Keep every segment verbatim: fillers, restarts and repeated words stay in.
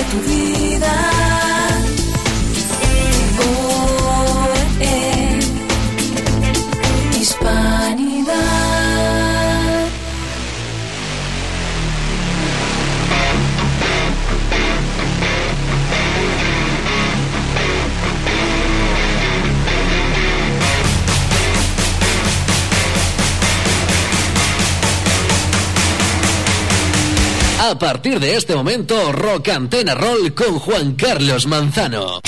tu vida. Oh, eh, Hispanidad. A partir de este momento, Rock Antena Roll con Juan Carlos Manzano.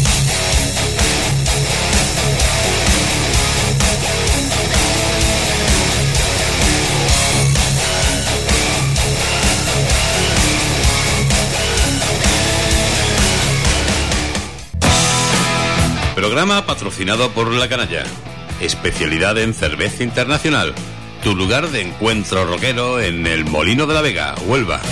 Programa patrocinado por La Canalla. Especialidad en cerveza internacional. Tu lugar de encuentro rockero en el Molino de la Vega, Huelva.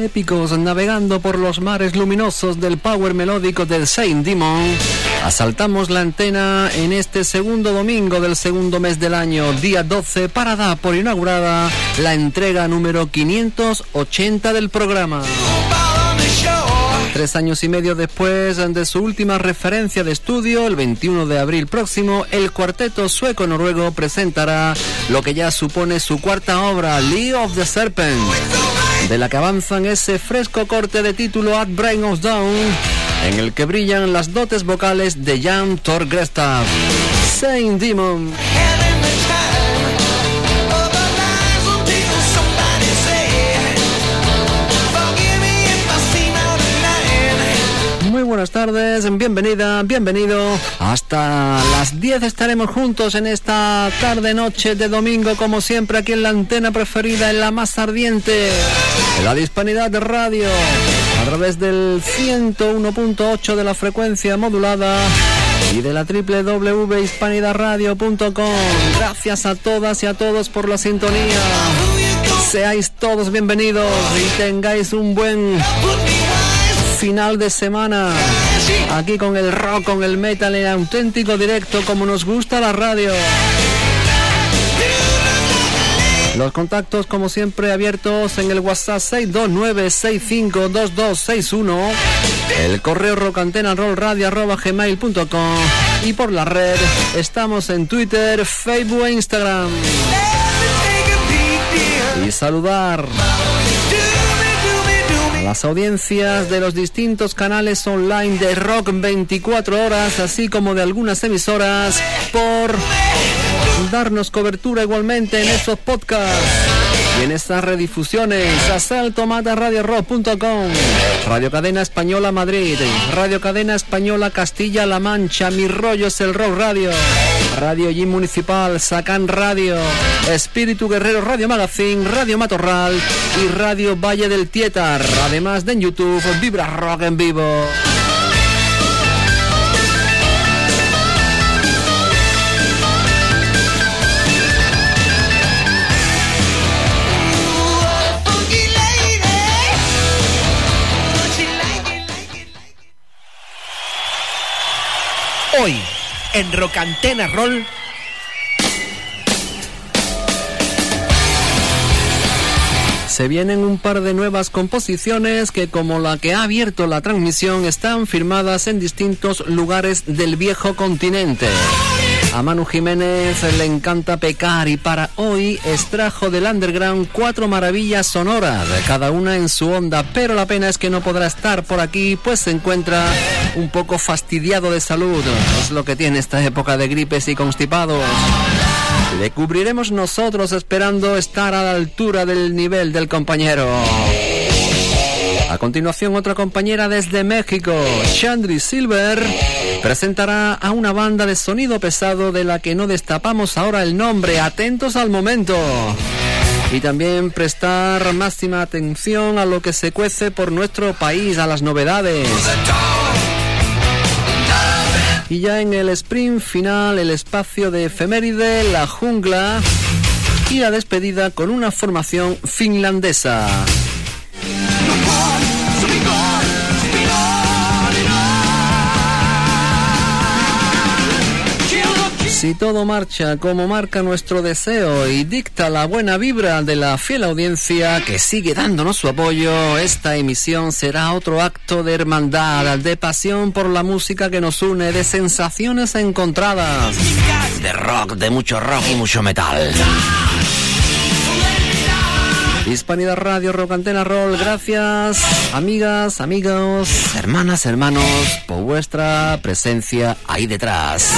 épicos navegando por los mares luminosos del power melódico del Saint Demon, asaltamos la antena en este segundo domingo del segundo mes del año, día doce, para dar por inaugurada la entrega número quinientos ochenta del programa. Tres años y medio después de su última referencia de estudio, el veintiuno de abril próximo, el cuarteto sueco-noruego presentará lo que ya supone su cuarta obra, Lee of the Serpent, de la que avanzan ese fresco corte de título At Brain of Dawn, en el que brillan las dotes vocales de Jan Thorgrestad. Saint Demon. Muy buenas tardes, bienvenida, bienvenido. Hasta las diez estaremos juntos en esta tarde-noche de domingo, como siempre, aquí en la antena preferida, en la más ardiente, en la de Hispanidad de Radio, a través del ciento uno punto ocho de la frecuencia modulada y de la doble u doble u doble u punto hispanidad radio punto com. Gracias a todas y a todos por la sintonía. Seáis todos bienvenidos y tengáis un buen final de semana aquí con el rock, con el metal en auténtico directo, como nos gusta la radio. Los contactos, como siempre, abiertos en el WhatsApp seis dos nueve seis cinco dos dos seis uno, el correo rocantenarolradio arroba gmail punto com, y por la red estamos en Twitter, Facebook e Instagram. Y saludar a las audiencias de los distintos canales online de Rock veinticuatro horas, así como de algunas emisoras, por darnos cobertura igualmente en esos podcasts y en estas redifusiones. Asalto Mata Radio Rock punto com, Radio Cadena Española Madrid, Radio Cadena Española Castilla-La Mancha, Mi Rollo es el Rock Radio, Radio G Municipal, Sacan Radio, Espíritu Guerrero Radio Magazine, Radio Matorral y Radio Valle del Tietar, además de en YouTube Vibra Rock en vivo. Hoy, en Rocantena Roll, se vienen un par de nuevas composiciones que, como la que ha abierto la transmisión, están firmadas en distintos lugares del viejo continente. A Manu Jiménez le encanta pecar y para hoy extrajo del underground cuatro maravillas sonoras, cada una en su onda, pero la pena es que no podrá estar por aquí, pues se encuentra un poco fastidiado de salud. Es lo que tiene esta época de gripes y constipados. Le cubriremos nosotros, esperando estar a la altura del nivel del compañero. A continuación, otra compañera desde México, Chandri Silver, presentará a una banda de sonido pesado de la que no destapamos ahora el nombre. Atentos al momento. Y también prestar máxima atención a lo que se cuece por nuestro país, a las novedades. Y ya en el sprint final, el espacio de efeméride, la jungla y la despedida con una formación finlandesa. Si todo marcha como marca nuestro deseo y dicta la buena vibra de la fiel audiencia que sigue dándonos su apoyo, esta emisión será otro acto de hermandad, de pasión por la música que nos une, de sensaciones encontradas, de rock, de mucho rock y mucho metal. Hispanidad Radio, Rocantena Roll, gracias, amigas, amigos, hermanas, hermanos, por vuestra presencia ahí detrás.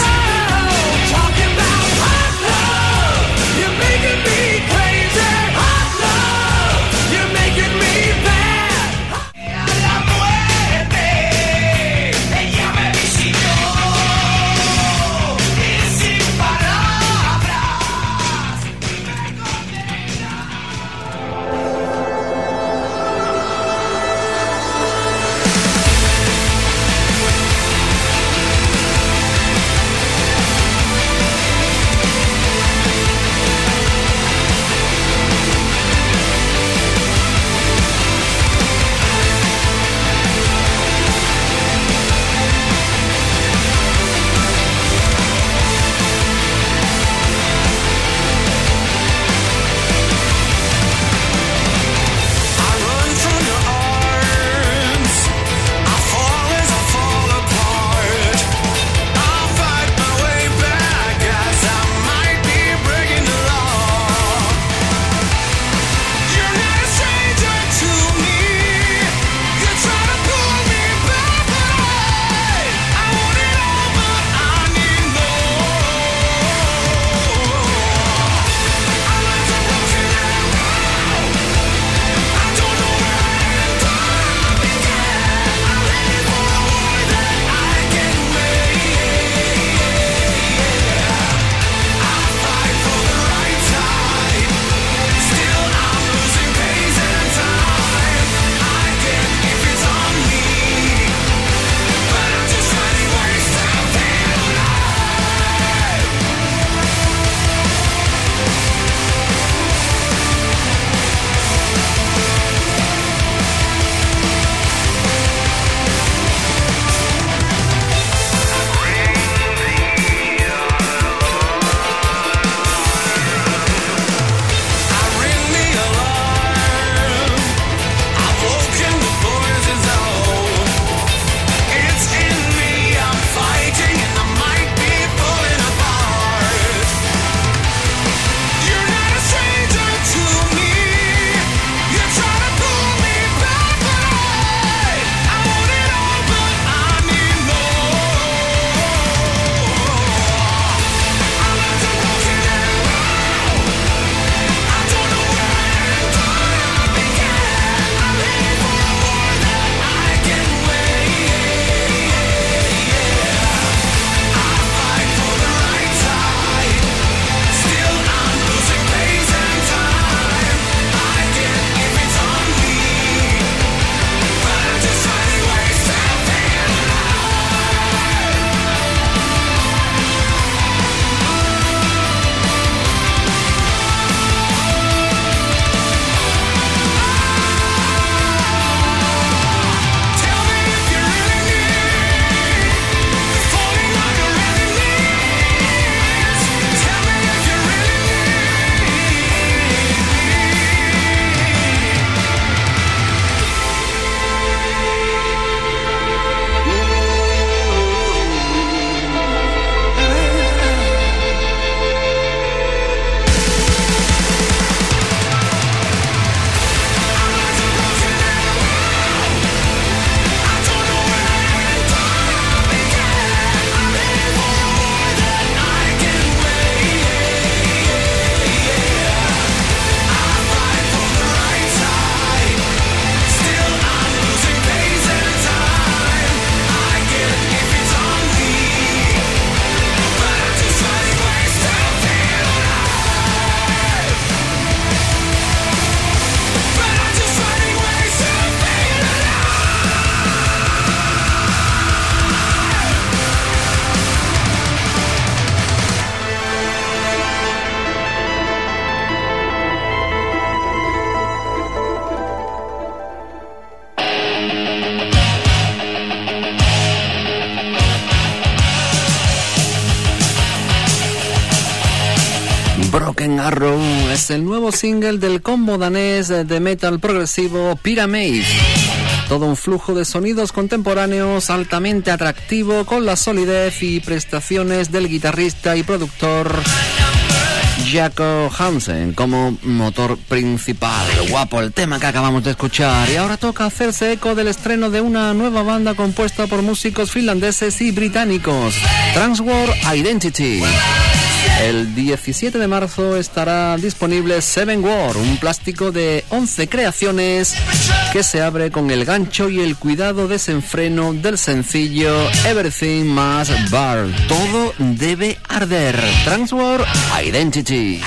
Broken Arrow es el nuevo single del combo danés de metal progresivo Pyramid. Todo un flujo de sonidos contemporáneos altamente atractivo con la solidez y prestaciones del guitarrista y productor Jacob Hansen como motor principal. Guapo el tema que acabamos de escuchar. Y ahora toca hacerse eco del estreno de una nueva banda compuesta por músicos finlandeses y británicos, Transworld Identity. El diecisiete de marzo estará disponible Seven War, un plástico de once creaciones que se abre con el gancho y el cuidado desenfreno del sencillo Everything Must Burn. Todo debe arder. Transworld Identity.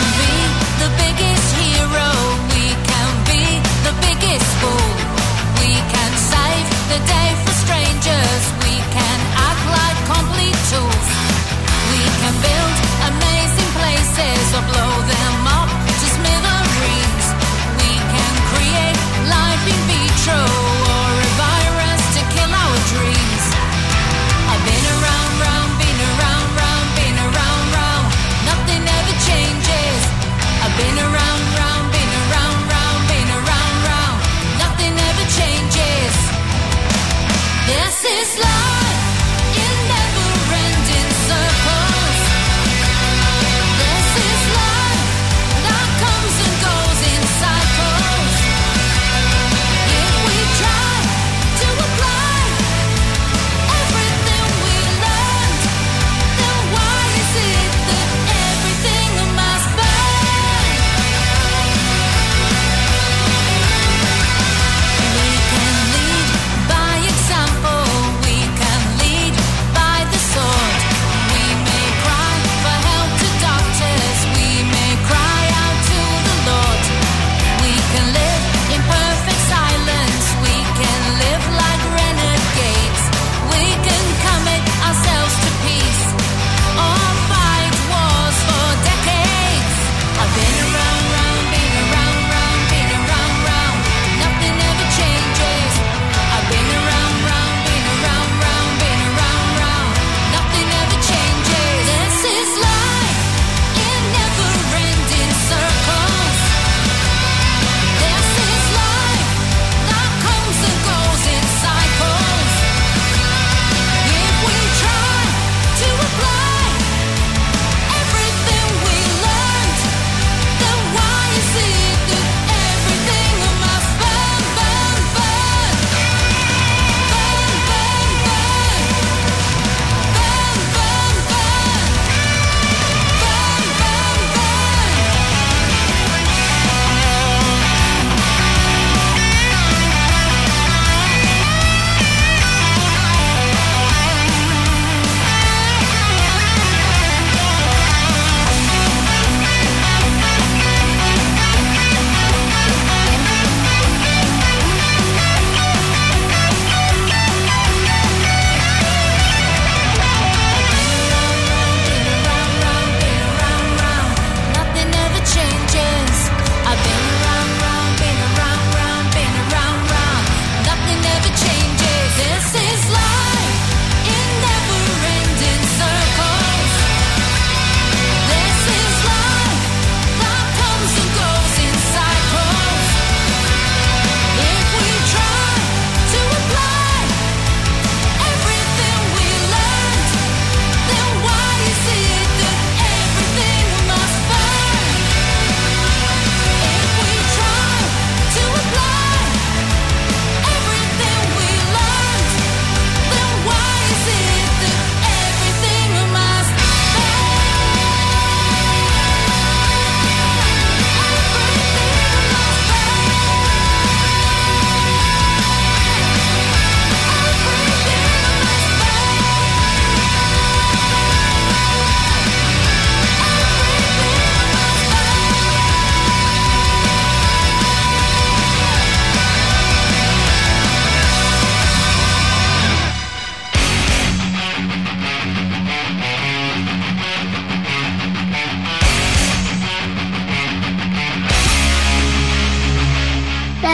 We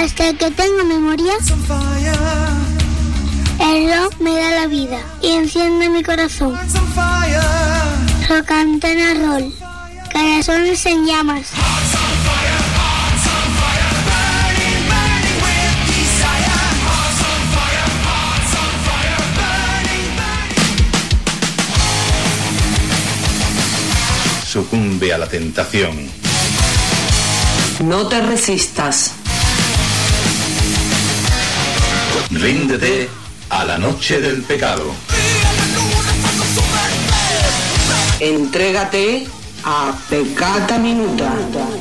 Hasta que tengo memoria, el rock me da la vida y enciende mi corazón. Rock Antena Roll, corazones en llamas. Sucumbe a la tentación. No te resistas. Ríndete a la noche del pecado. Entrégate a Peccata Minuta.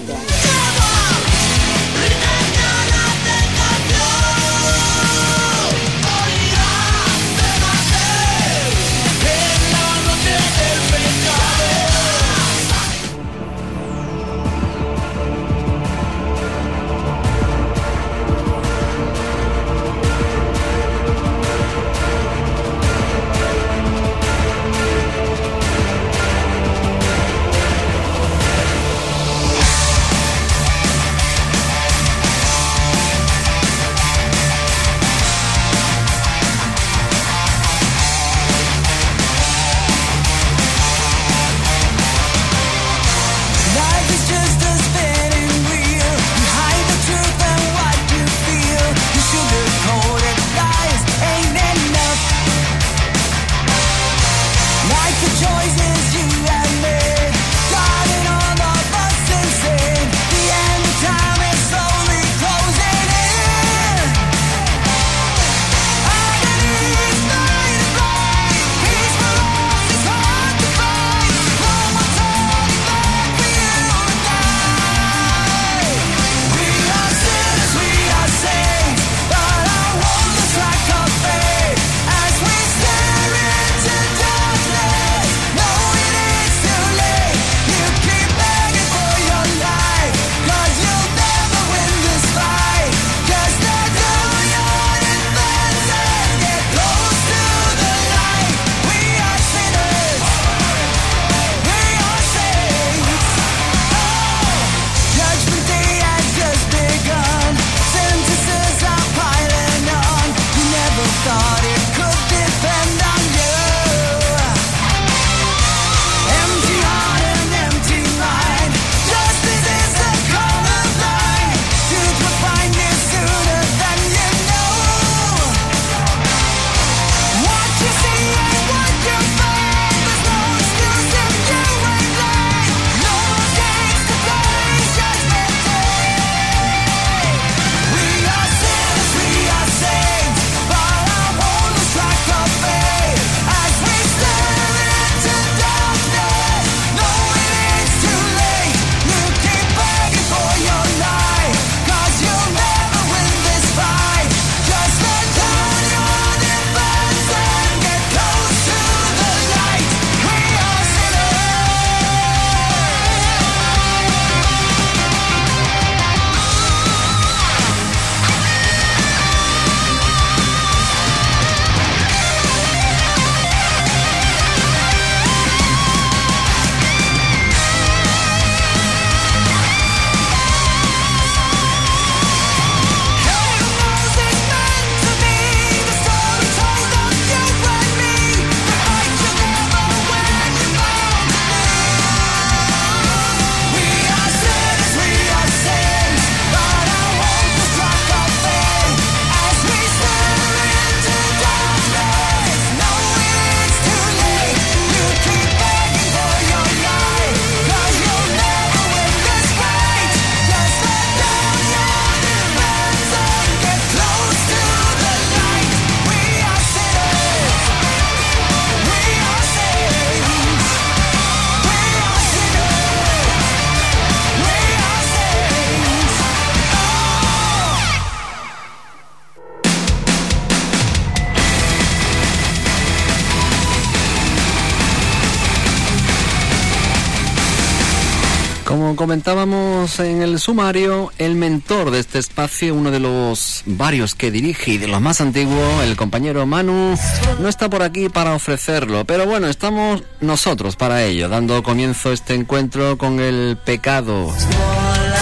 Como comentábamos en el sumario, el mentor de este espacio, uno de los varios que dirige y de los más antiguos, el compañero Manu, no está por aquí para ofrecerlo, pero bueno, estamos nosotros para ello, dando comienzo a este encuentro con el pecado.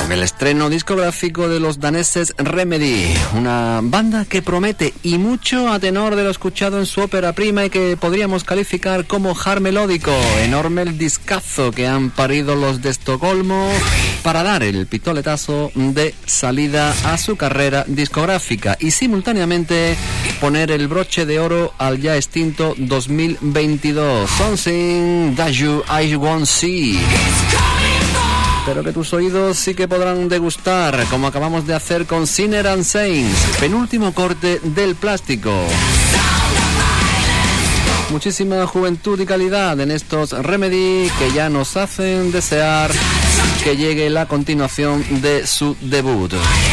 el estreno discográfico de los daneses Remedy, una banda que promete y mucho a tenor de lo escuchado en su ópera prima y que podríamos calificar como hard melódico. Enorme el discazo que han parido los de Estocolmo para dar el pistoletazo de salida a su carrera discográfica y simultáneamente poner el broche de oro al ya extinto dos mil veintidós. Something That You I Won't See. Pero que tus oídos sí que podrán degustar, como acabamos de hacer con Sinner and Saints, penúltimo corte del plástico. Muchísima juventud y calidad en estos Remedy que ya nos hacen desear que llegue la continuación de su debut.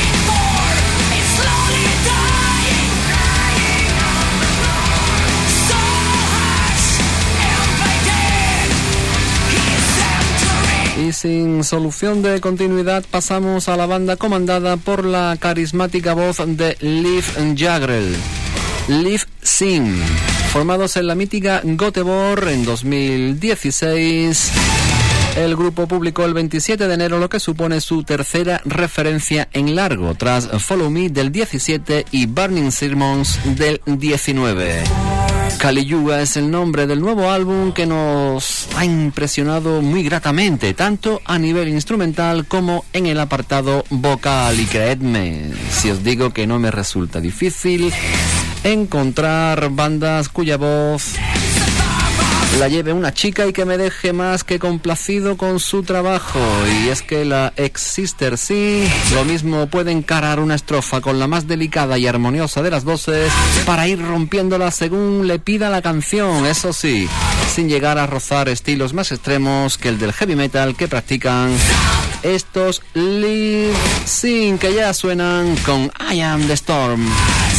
Y sin solución de continuidad pasamos a la banda comandada por la carismática voz de Liv Jagger, Liv Sin, formados en la mítica Göteborg en dos mil dieciséis. El grupo publicó el veintisiete de enero lo que supone su tercera referencia en largo, tras Follow Me del diecisiete y Burning Sermons del diecinueve. Kali Yuga es el nombre del nuevo álbum que nos ha impresionado muy gratamente, tanto a nivel instrumental como en el apartado vocal. Y creedme, si os digo que no me resulta difícil encontrar bandas cuya voz la lleve una chica y que me deje más que complacido con su trabajo. Y es que la ex Sister sí, lo mismo puede encarar una estrofa con la más delicada y armoniosa de las voces para ir rompiéndola según le pida la canción, eso sí, sin llegar a rozar estilos más extremos que el del heavy metal que practican estos Liv Sin, que ya suenan con I Am the Storm.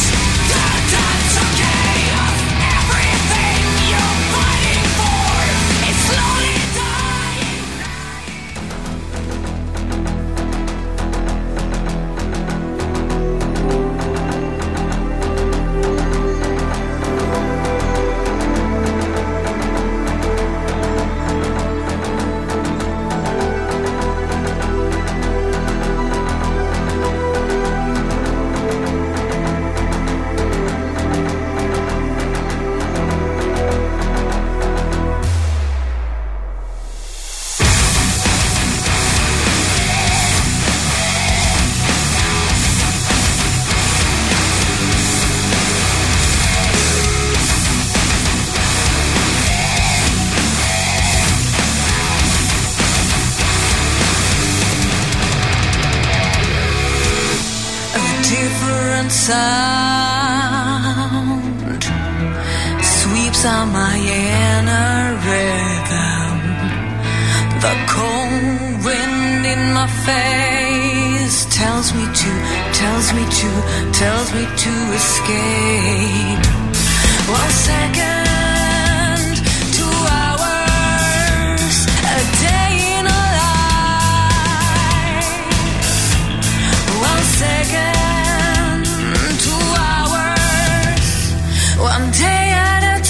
Sound sweeps on my inner rhythm. The cold wind in my face tells me to, tells me to, tells me to escape. One second, two hours, a day in a life. One second. One day at a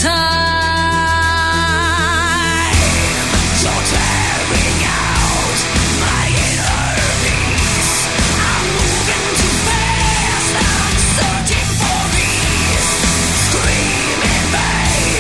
time. So tearing out my inner peace. I'm moving too fast. I'm searching for peace. Screaming pain.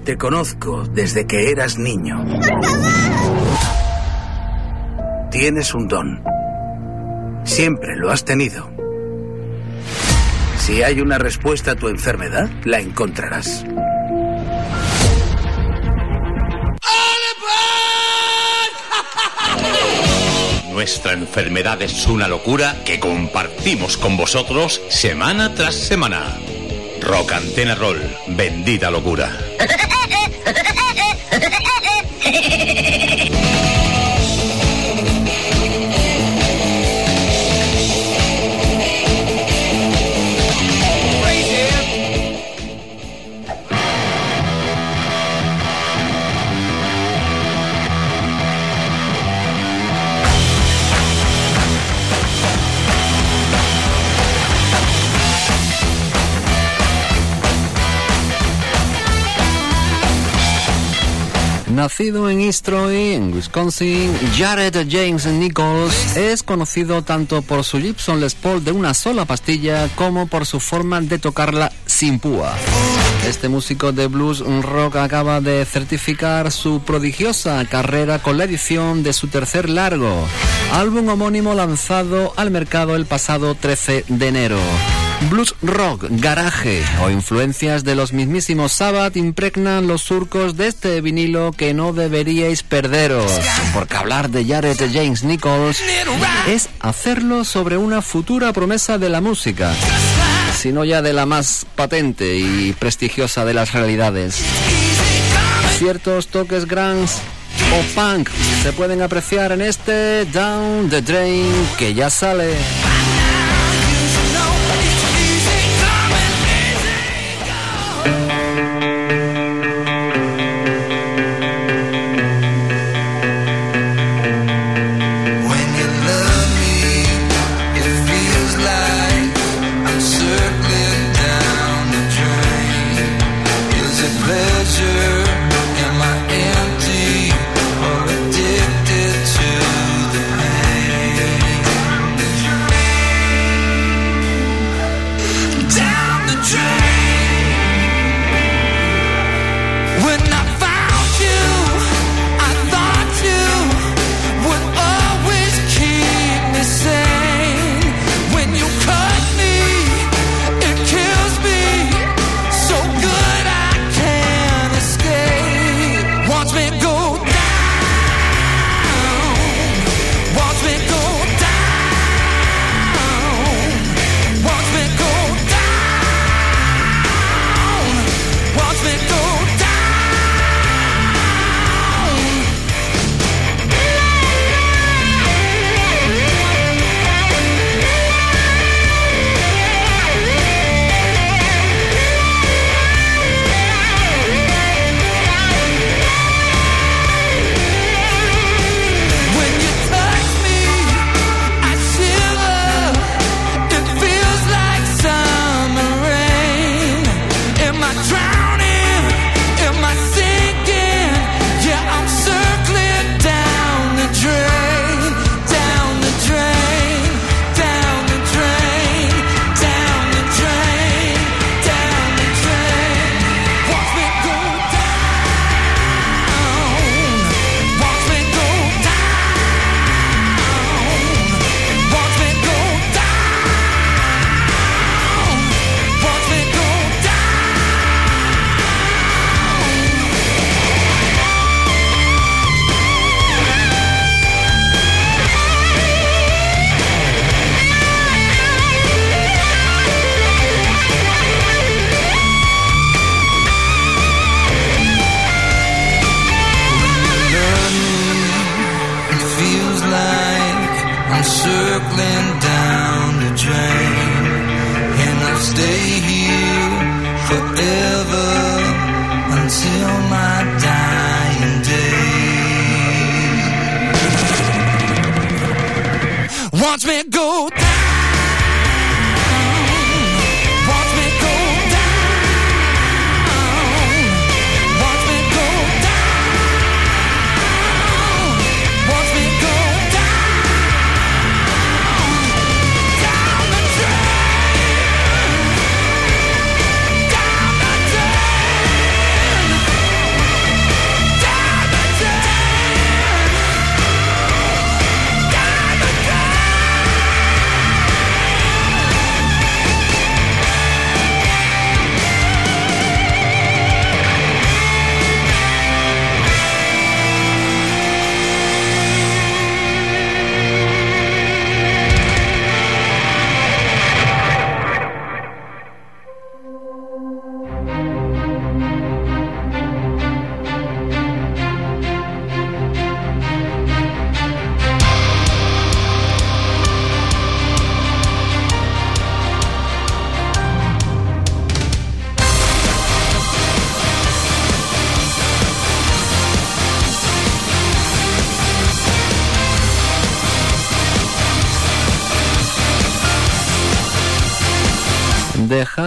Te conozco desde que eras niño. Tienes un don. Siempre lo has tenido. Si hay una respuesta a tu enfermedad, la encontrarás. Nuestra enfermedad es una locura que compartimos con vosotros semana tras semana. Rock Antena Roll, bendita locura. Nacido en East Troy, en Wisconsin, Jared James Nichols es conocido tanto por su Gibson Les Paul de una sola pastilla como por su forma de tocarla sin púa. Este músico de blues rock acaba de certificar su prodigiosa carrera con la edición de su tercer largo, álbum homónimo lanzado al mercado el pasado trece de enero. Blues rock, garaje o influencias de los mismísimos Sabbath impregnan los surcos de este vinilo que no deberíais perderos, porque hablar de Jared James Nichols es hacerlo sobre una futura promesa de la música, sino ya de la más patente y prestigiosa de las realidades. Ciertos toques grunge o punk se pueden apreciar en este Down the Drain que ya sale. Watch me go down. Watch me go down. Watch me go down. Watch me go down. Down the drain. Down the drain.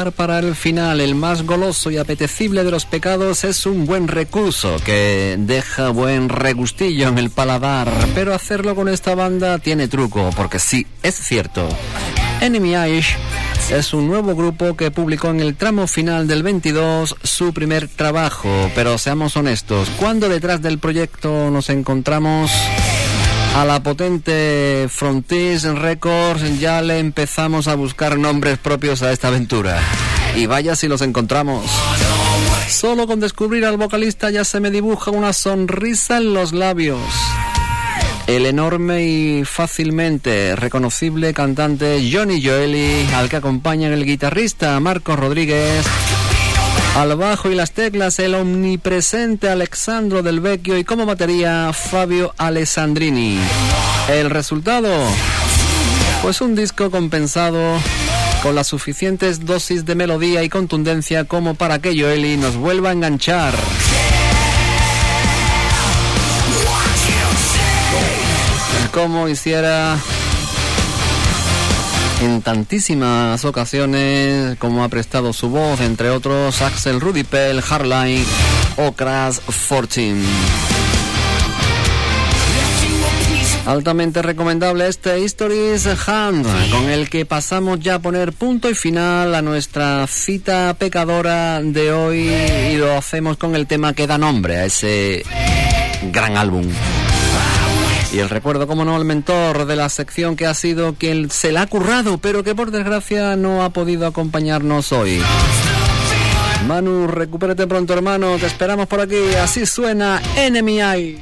dejar para el final. El más goloso y apetecible de los pecados es un buen recurso que deja buen regustillo en el paladar, pero hacerlo con esta banda tiene truco, porque sí, es cierto. Enemy Eyes es un nuevo grupo que publicó en el tramo final del veintidós su primer trabajo, pero seamos honestos, cuando detrás del proyecto nos encontramos a la potente Frontiers Records, ya le empezamos a buscar nombres propios a esta aventura. Y vaya si los encontramos. Solo con descubrir al vocalista ya se me dibuja una sonrisa en los labios. El enorme y fácilmente reconocible cantante Johnny Gioeli, al que acompañan el guitarrista Marcos Rodríguez, al bajo y las teclas el omnipresente Alexandro Del Vecchio y como batería Fabio Alessandrini. El resultado, pues un disco compensado con las suficientes dosis de melodía y contundencia como para que Gioeli nos vuelva a enganchar. Como hiciera en tantísimas ocasiones, como ha prestado su voz, entre otros Axel Rudipel, Hardline o Crash Fortune. Altamente recomendable este History's Hand, con el que pasamos ya a poner punto y final a nuestra cita pecadora de hoy, y lo hacemos con el tema que da nombre a ese gran álbum. Y el recuerdo, como no, al mentor de la sección, que ha sido quien se la ha currado, pero que por desgracia no ha podido acompañarnos hoy. Manu, recupérate pronto, hermano, te esperamos por aquí. Así suena Enemy Eye.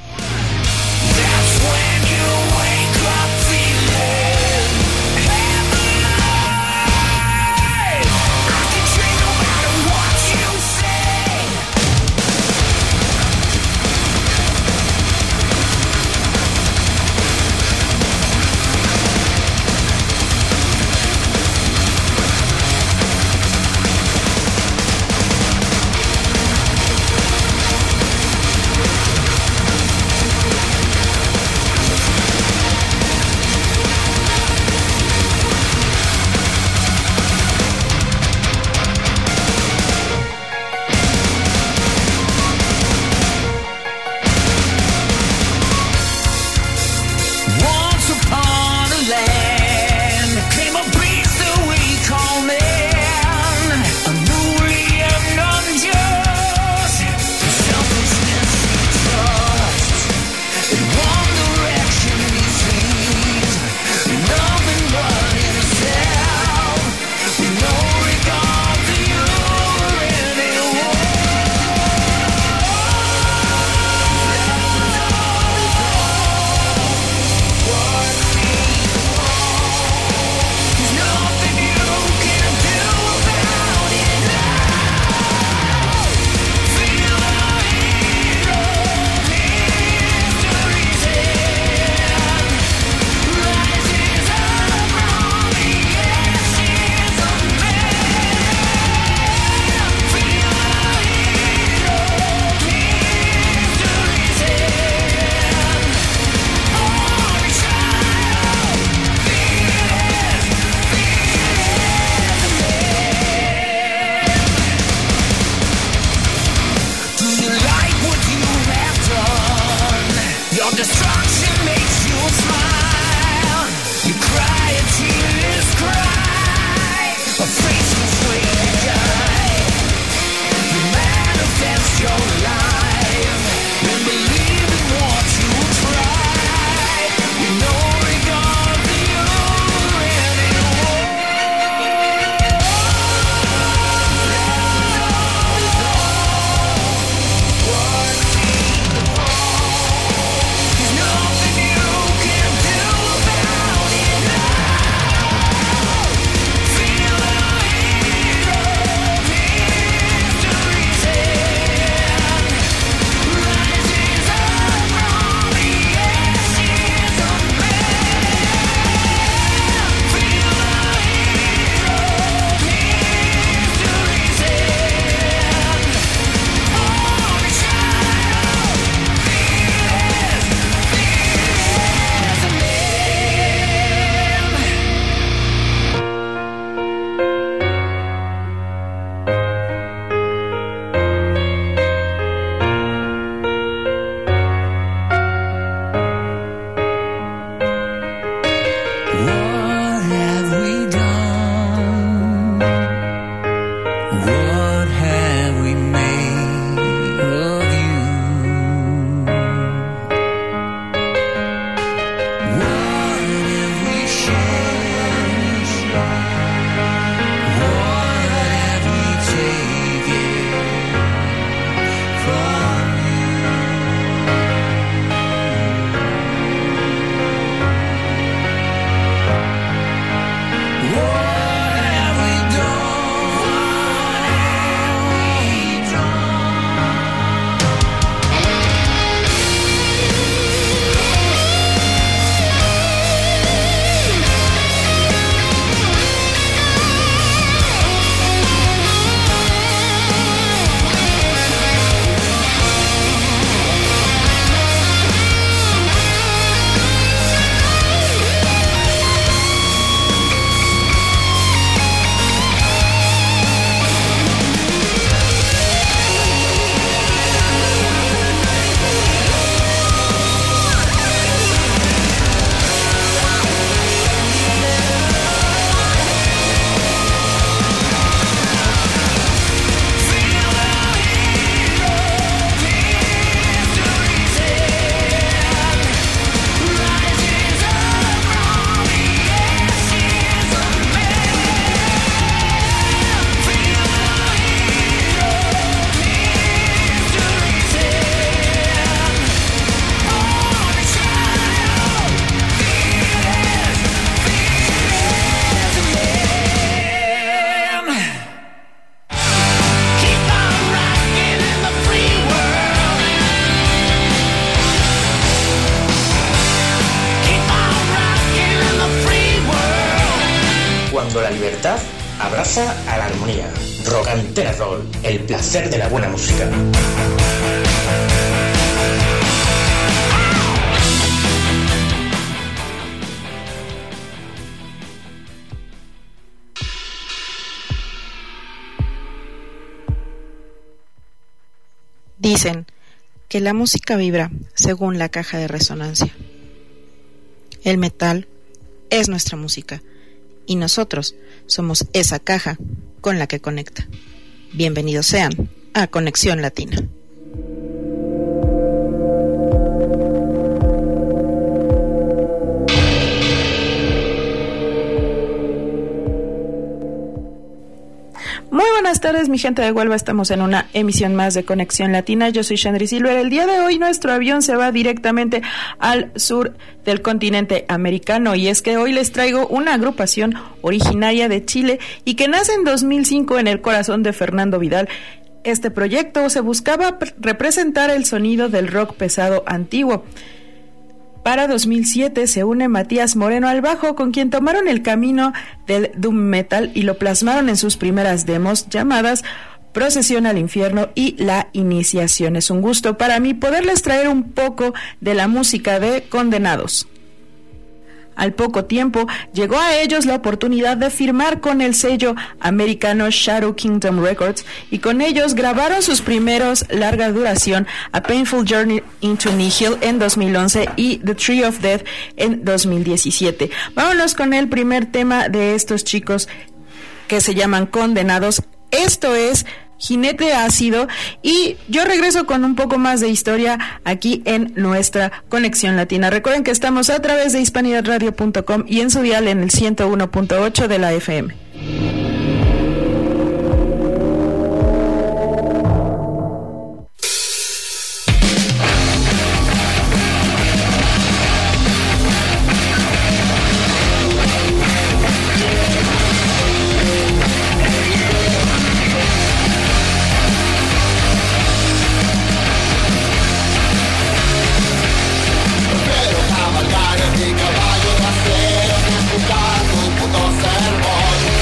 abraza a la armonía. Rock Antena Roll, el placer de la buena música. Dicen que la música vibra según la caja de resonancia. El metal es nuestra música y nosotros somos esa caja con la que conecta. Bienvenidos sean a Conexión Latina. Muy buenas tardes, mi gente de Huelva. Estamos en una emisión más de Conexión Latina. Yo soy Shandri Silver. El día de hoy nuestro avión se va directamente al sur del continente americano, y es que hoy les traigo una agrupación originaria de Chile y que nace en dos mil cinco en el corazón de Fernando Vidal. Este proyecto se buscaba representar el sonido del rock pesado antiguo. Para dos mil siete se une Matías Moreno al bajo, con quien tomaron el camino del doom metal y lo plasmaron en sus primeras demos llamadas Procesión al Infierno y La Iniciación. Es un gusto para mí poderles traer un poco de la música de Condenados. Al poco tiempo llegó a ellos la oportunidad de firmar con el sello americano Shadow Kingdom Records, y con ellos grabaron sus primeros larga duración, A Painful Journey into Nihil en dos mil once y The Tree of Death en dos mil diecisiete. Vámonos con el primer tema de estos chicos que se llaman Condenados. Esto es Jinete Ácido, y yo regreso con un poco más de historia aquí en nuestra Conexión Latina. Recuerden que estamos a través de hispanidad radio punto com y en su dial en el ciento uno punto ocho de la F M. Caballo de acero, buscando un puto sermón.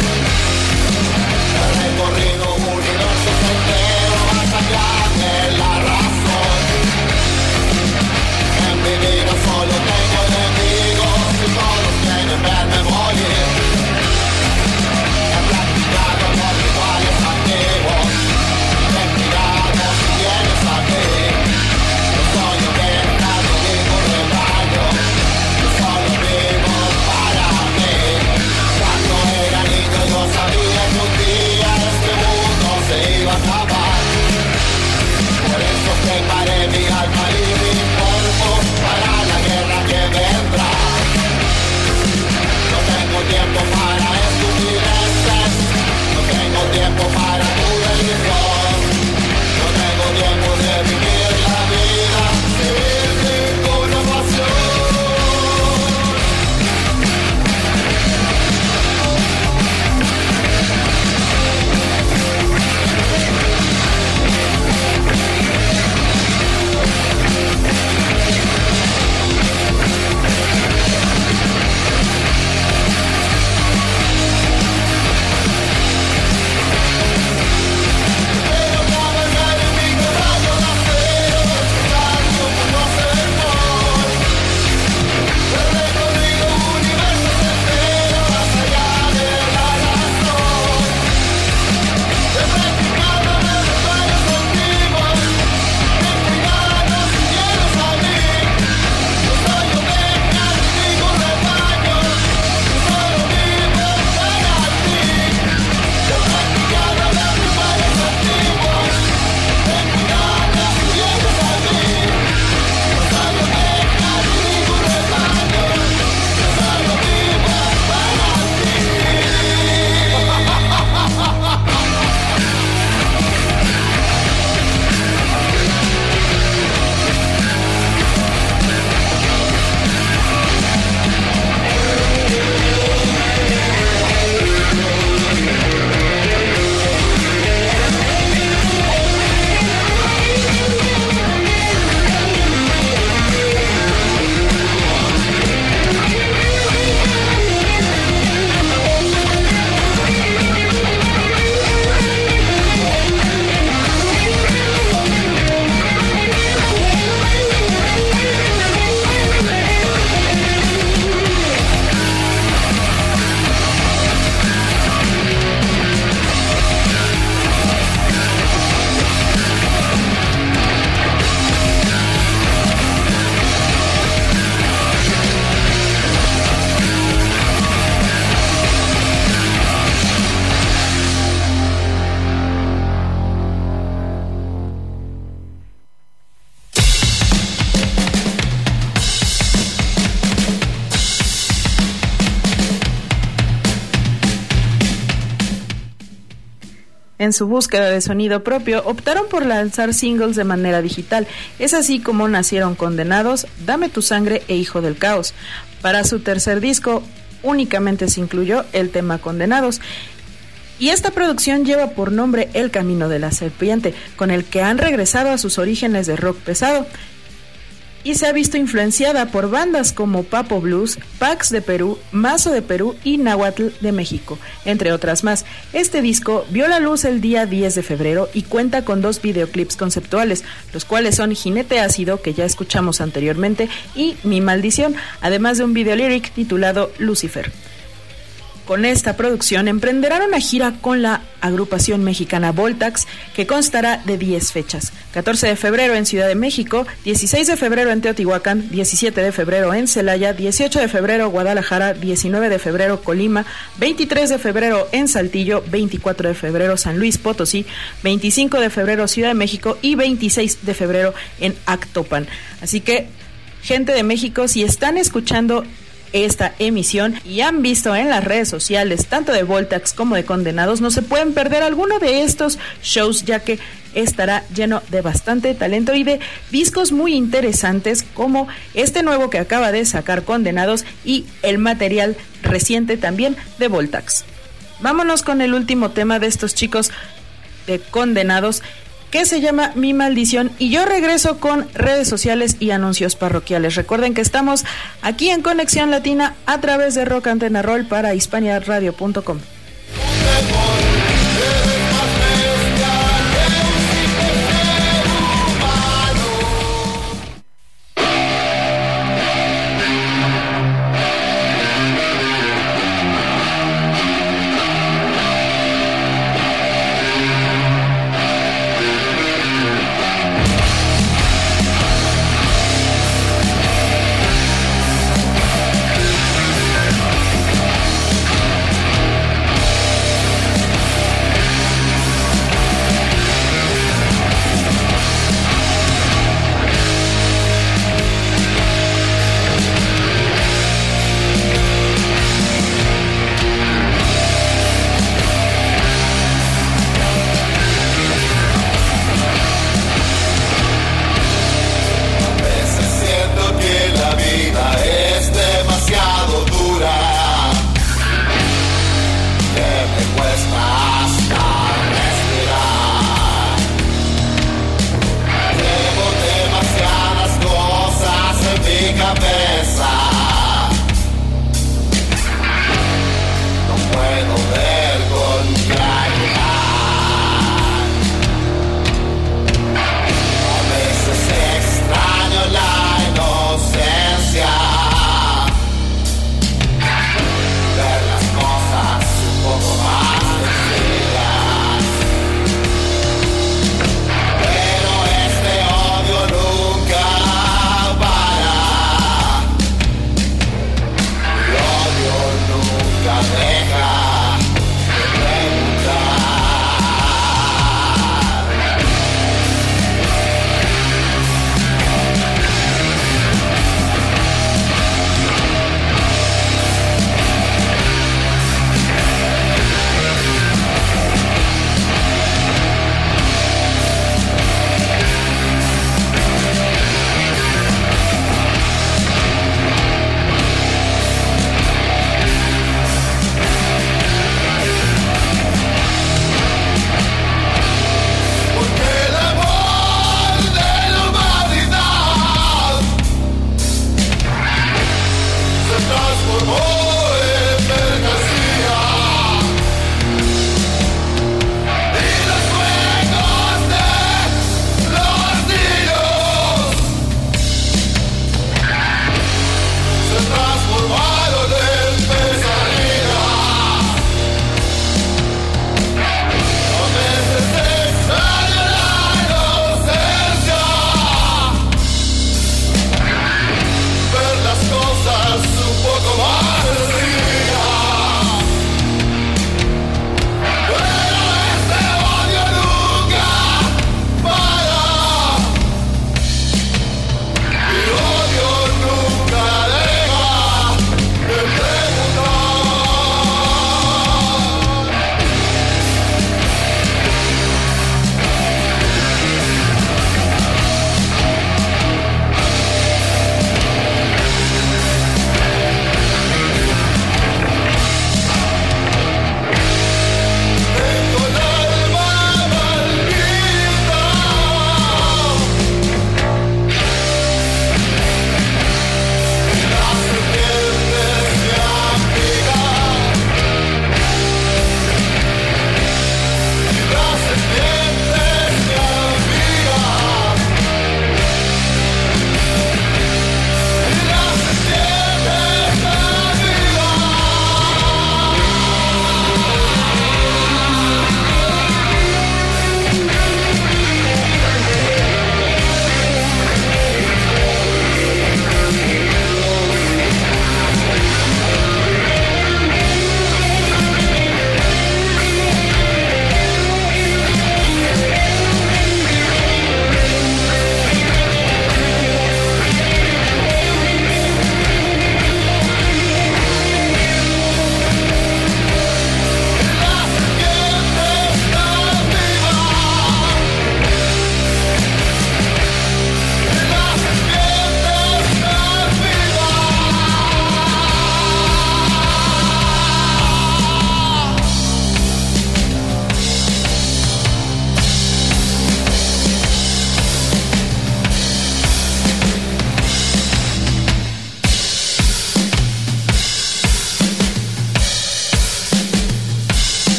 En su búsqueda de sonido propio, optaron por lanzar singles de manera digital. Es así como nacieron Condenados, Dame tu sangre e Hijo del Caos. Para su tercer disco, únicamente se incluyó el tema Condenados. Y esta producción lleva por nombre El Camino de la Serpiente, con el que han regresado a sus orígenes de rock pesado. Y se ha visto influenciada por bandas como Papo Blues, Pax de Perú, Mazo de Perú y Nahuatl de México, entre otras más. Este disco vio la luz el día diez de febrero y cuenta con dos videoclips conceptuales, los cuales son Jinete Ácido, que ya escuchamos anteriormente, y Mi Maldición, además de un video lyric titulado Lucifer. Con esta producción emprenderán una gira con la agrupación mexicana Voltax, que constará de diez fechas. catorce de febrero en Ciudad de México, dieciséis de febrero en Teotihuacán, diecisiete de febrero en Celaya, dieciocho de febrero Guadalajara, diecinueve de febrero Colima, veintitrés de febrero en Saltillo, veinticuatro de febrero San Luis Potosí, veinticinco de febrero Ciudad de México y veintiséis de febrero en Actopan. Así que, gente de México, si están escuchando esta emisión y han visto en las redes sociales tanto de Voltax como de Condenados, no se pueden perder alguno de estos shows, ya que estará lleno de bastante talento y de discos muy interesantes como este nuevo que acaba de sacar Condenados y el material reciente también de Voltax. Vámonos con el último tema de estos chicos de Condenados, que se llama Mi Maldición, y yo regreso con redes sociales y anuncios parroquiales. Recuerden que estamos aquí en Conexión Latina a través de Rock Antena Roll para hispania radio punto com.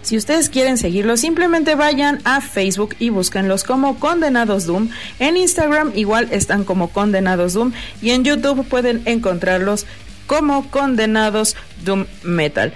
Si ustedes quieren seguirlos, simplemente vayan a Facebook y búsquenlos como Condenados Doom. En Instagram igual están como Condenados Doom y en YouTube pueden encontrarlos como Condenados Doom Metal.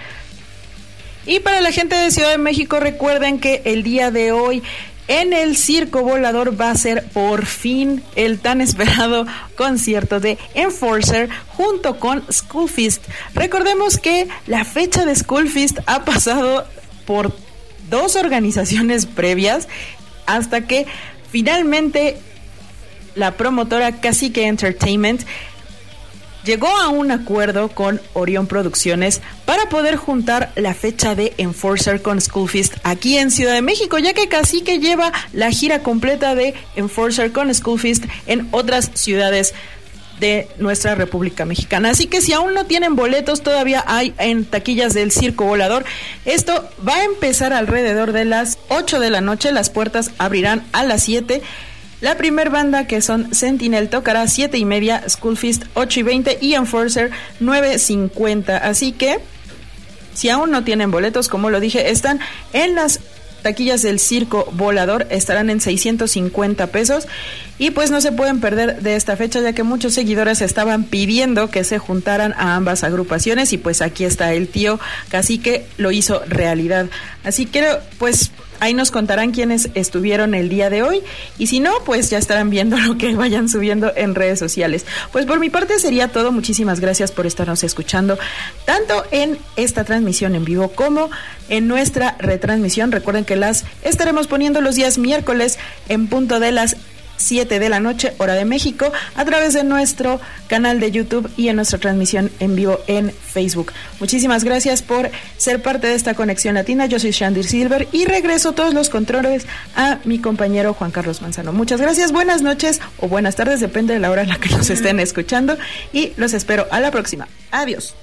Y para la gente de Ciudad de México, recuerden que el día de hoy en el Circo Volador va a ser por fin el tan esperado concierto de Enforcer junto con Skullfist. Recordemos que la fecha de Skullfist ha pasado por dos organizaciones previas hasta que finalmente la promotora Cacique Entertainment llegó a un acuerdo con Orión Producciones para poder juntar la fecha de Enforcer con Skullfist aquí en Ciudad de México, ya que Cacique lleva la gira completa de Enforcer con Skullfist en otras ciudades de nuestra República Mexicana. Así que si aún no tienen boletos, todavía hay en taquillas del Circo Volador. Esto va a empezar alrededor de las ocho de la noche, las puertas abrirán a las siete. La primer banda, que son Sentinel, tocará siete y media, Skullfist ocho y veinte y Enforcer nueve cincuenta. Así que, si aún no tienen boletos, como lo dije, están en las taquillas del Circo Volador, estarán en seiscientos cincuenta pesos. Y pues no se pueden perder de esta fecha, ya que muchos seguidores estaban pidiendo que se juntaran a ambas agrupaciones. Y pues aquí está el tío Cacique, lo hizo realidad. Así que pues ahí nos contarán quiénes estuvieron el día de hoy, y si no, pues ya estarán viendo lo que vayan subiendo en redes sociales. Pues por mi parte sería todo. Muchísimas gracias por estarnos escuchando, tanto en esta transmisión en vivo como en nuestra retransmisión. Recuerden que las estaremos poniendo los días miércoles en punto de las siete de la noche, hora de México, a través de nuestro canal de YouTube y en nuestra transmisión en vivo en Facebook. Muchísimas gracias por ser parte de esta conexión latina. Yo soy Shandir Silver y regreso todos los controles a mi compañero Juan Carlos Manzano. Muchas gracias, buenas noches o buenas tardes, depende de la hora en la que nos estén escuchando, y los espero a la próxima. Adiós.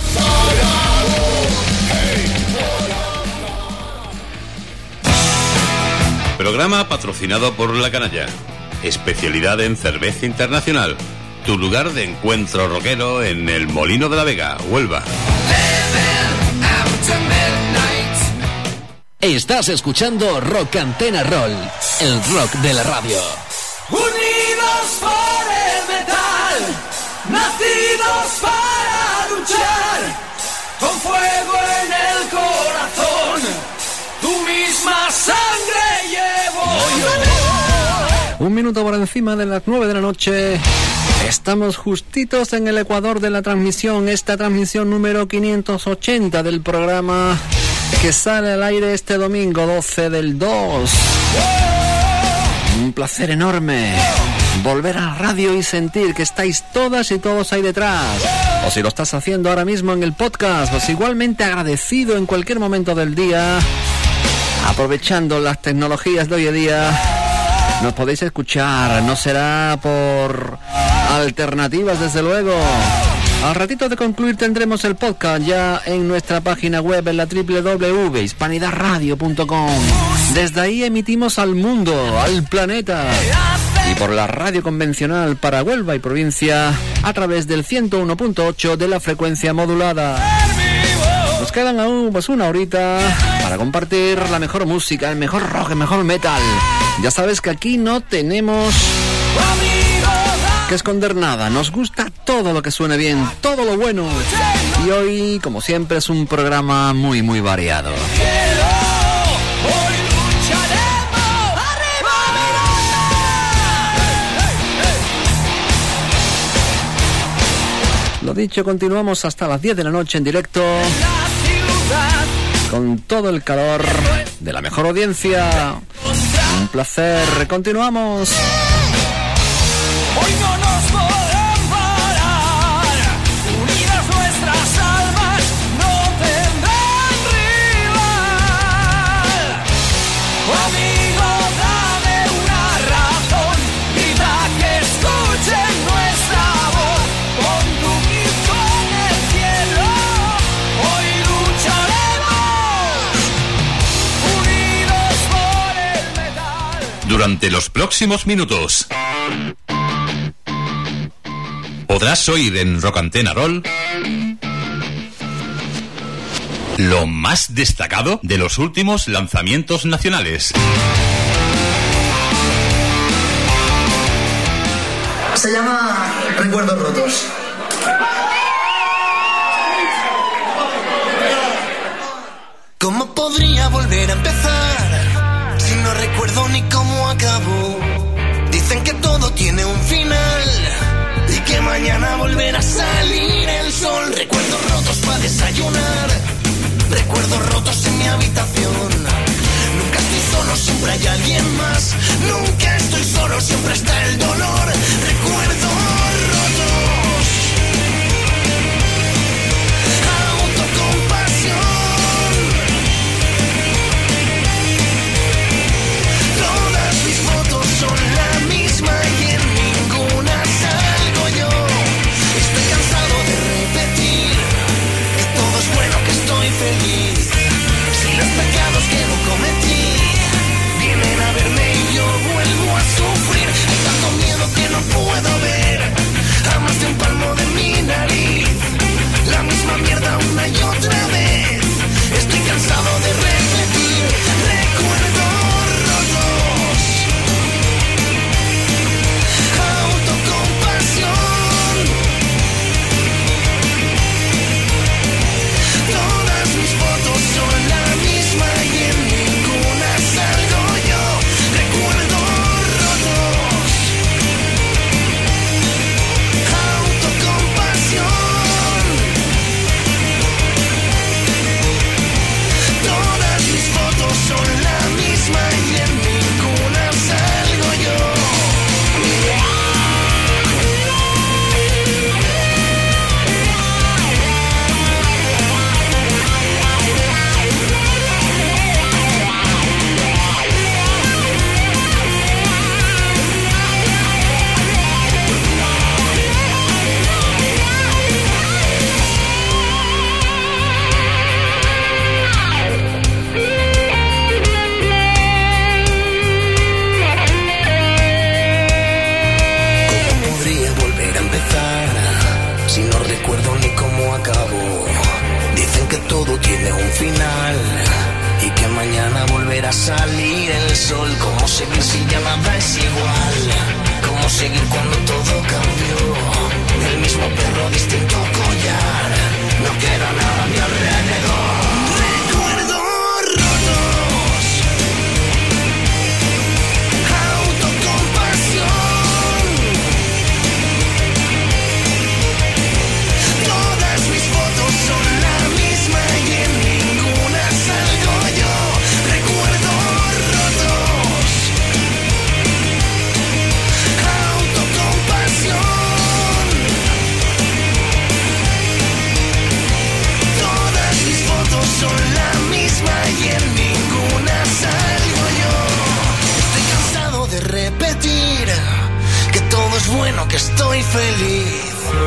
Programa patrocinado por La Canalla. Especialidad en cerveza internacional. Tu lugar de encuentro rockero en el Molino de la Vega, Huelva. Estás escuchando Rock Antena Roll, el rock de la radio. Unidos por el metal, nacidos para luchar, con fuego en el corazón, tu misma sangre llevo yo. Un minuto por encima de las nueve de la noche. Estamos justitos en el ecuador de la transmisión. Esta transmisión número quinientos ochenta del programa, que sale al aire este domingo doce del dos. Un placer enorme volver a la radio y sentir que estáis todas y todos ahí detrás. O si lo estás haciendo ahora mismo en el podcast, pues igualmente agradecido en cualquier momento del día, aprovechando las tecnologías de hoy en día. Nos podéis escuchar, no será por alternativas, desde luego. Al ratito de concluir tendremos el podcast ya en nuestra página web, en la doble u doble u doble u punto hispanidad radio punto com. Desde ahí emitimos al mundo, al planeta, y por la radio convencional para Huelva y provincia a través del ciento uno punto ocho de la frecuencia modulada. Nos quedan aún pues una horita para compartir la mejor música, el mejor rock, el mejor metal. Ya sabes que aquí no tenemos que esconder nada, nos gusta todo lo que suene bien, todo lo bueno. Y hoy, como siempre, es un programa muy, muy variado. Lo dicho, continuamos hasta las diez de la noche en directo, con todo el calor de la mejor audiencia. Un placer, continuamos. Hoy no nos podrán parar, unidas nuestras almas no tendrán rival. Amigo, dame una razón, grita que escuchen nuestra voz, con tu grito en el cielo, hoy lucharemos, unidos por el metal. Durante los próximos minutos podrás oír en Rock Antena Roll Lo más destacado de los últimos lanzamientos nacionales. Se llama Recuerdos Rotos. ¿Cómo podría volver a empezar si no recuerdo ni cómo acabó? Dicen que todo tiene un final y que mañana volverá a salir el sol. Recuerdos rotos para desayunar, recuerdos rotos en mi habitación. Nunca estoy solo, siempre hay alguien más. Nunca estoy solo, siempre está el dolor. Recuerdos rotos, autocompasión. Todas mis fotos son la misma y en ninguna salgo yo. Estoy cansado de repetir que todo es bueno, que estoy feliz. Si los pecados que no cometí vienen a verme y yo vuelvo a sufrir. Hay tanto miedo que no puedo ver a más de un palmo de mi nariz. La misma mierda una y otra vez. Estoy cansado de repetir recuerdos rotos. Autocompasión. Todas mis fotos son la misma y en ninguna salgo yo. Recuerdos rotos. Autocompasión. Todas mis fotos son la misma y en ninguna salgo yo. ¿Cómo podría volver a empezar si no recuerdo ni cómo acabó? Dicen que todo tiene un final y que mañana volverá a salir el sol. ¿Cómo seguir si ya nada es igual? ¿Cómo seguir cuando todo cambió? El mismo perro, distinto collar. No queda nada a mi alrededor. Recuerdos rotos. Autocompasión. Todas mis fotos son la misma y en ninguna salgo yo. Recuerdos rotos. Autocompasión. Todas mis fotos son la misma y en ninguna salgo yo. Estoy cansado de repetir que todo es bueno, que estoy feliz.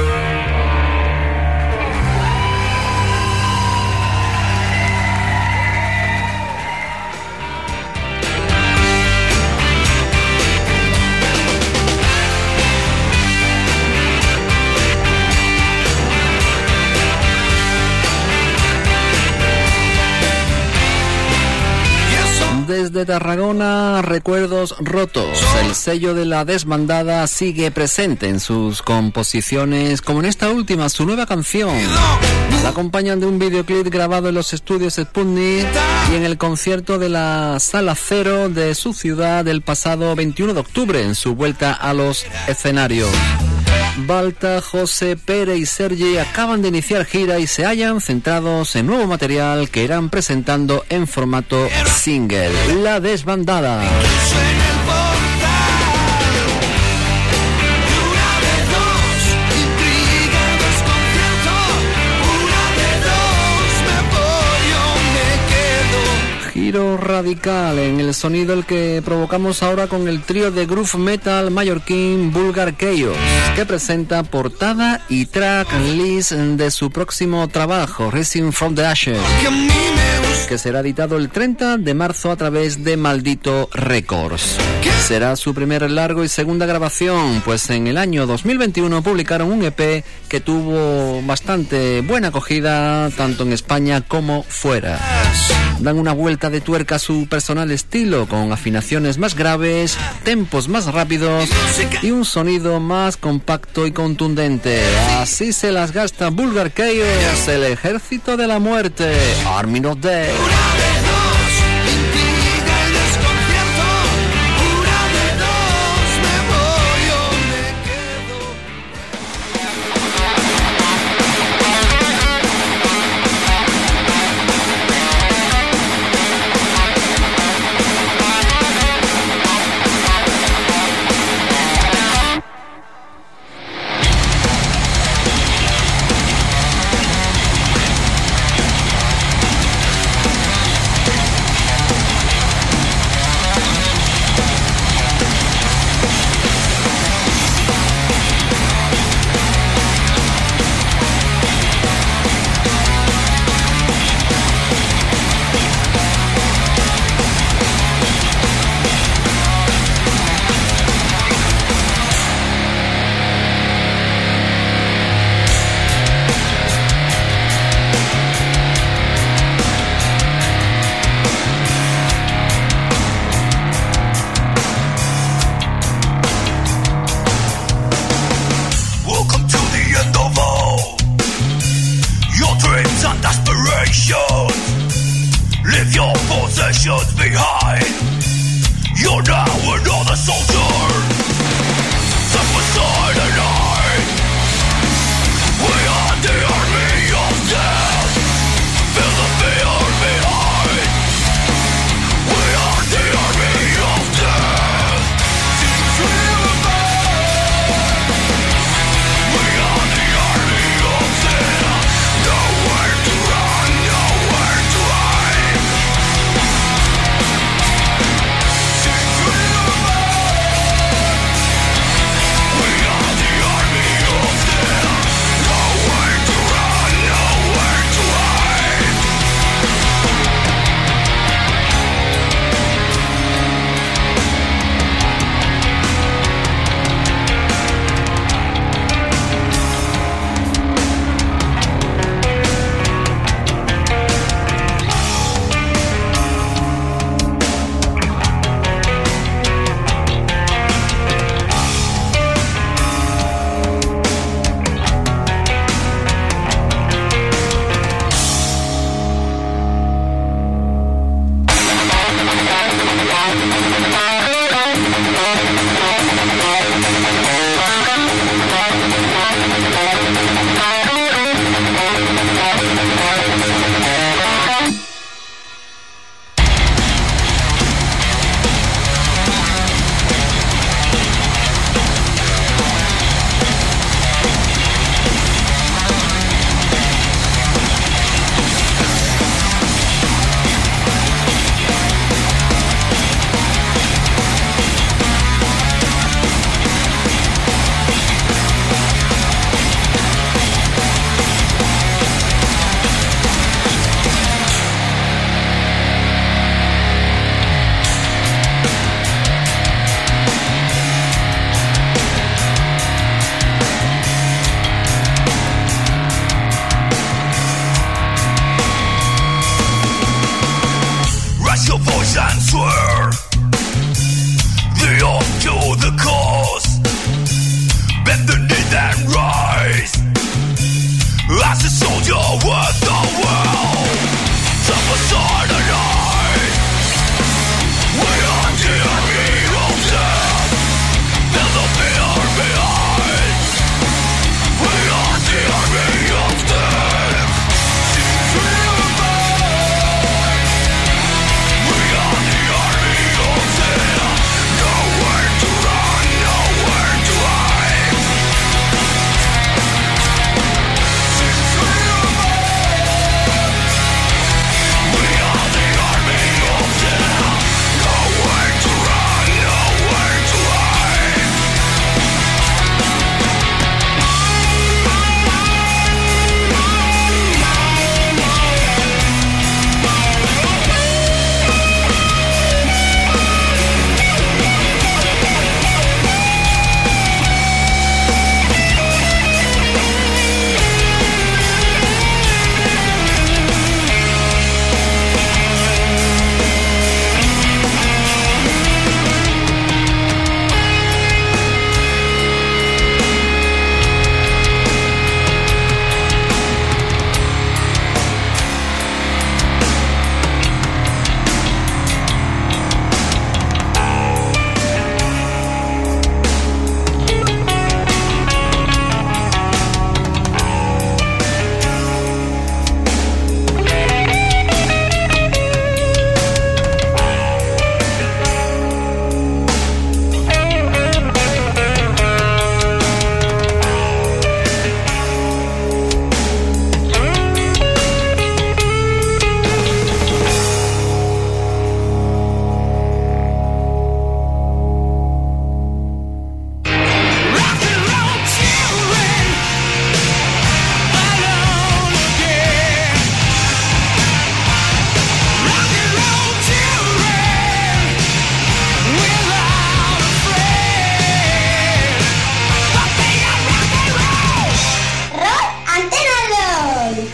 Desde Tarragona, Recuerdos Rotos. El sello de La Desbandada sigue presente en sus composiciones, como en esta última, su nueva canción. La acompañan de un videoclip grabado en los estudios Sputnik y en el concierto de la Sala Cero de su ciudad el pasado veintiuno de octubre, en su vuelta a los escenarios. Balta, José, Pere y Sergi acaban de iniciar gira y se hallan centrados en nuevo material que irán presentando en formato single. La Desbandada. Giro radical en el sonido el que provocamos ahora con el trío de groove metal mallorquín Vulgar Chaos, que presenta portada y track list de su próximo trabajo, Rising from the Ashes, que será editado el treinta de marzo a través de Maldito Records. Será su primer largo y segunda grabación, pues en el año dos mil veintiuno publicaron un E P que tuvo bastante buena acogida tanto en España como fuera. Dan una vuelta de tuerca a su personal estilo, con afinaciones más graves, tempos más rápidos y un sonido más compacto y contundente. Así se las gasta Vulgar Chaos, el ejército de la muerte, Army of Death.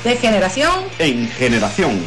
De generación en generación.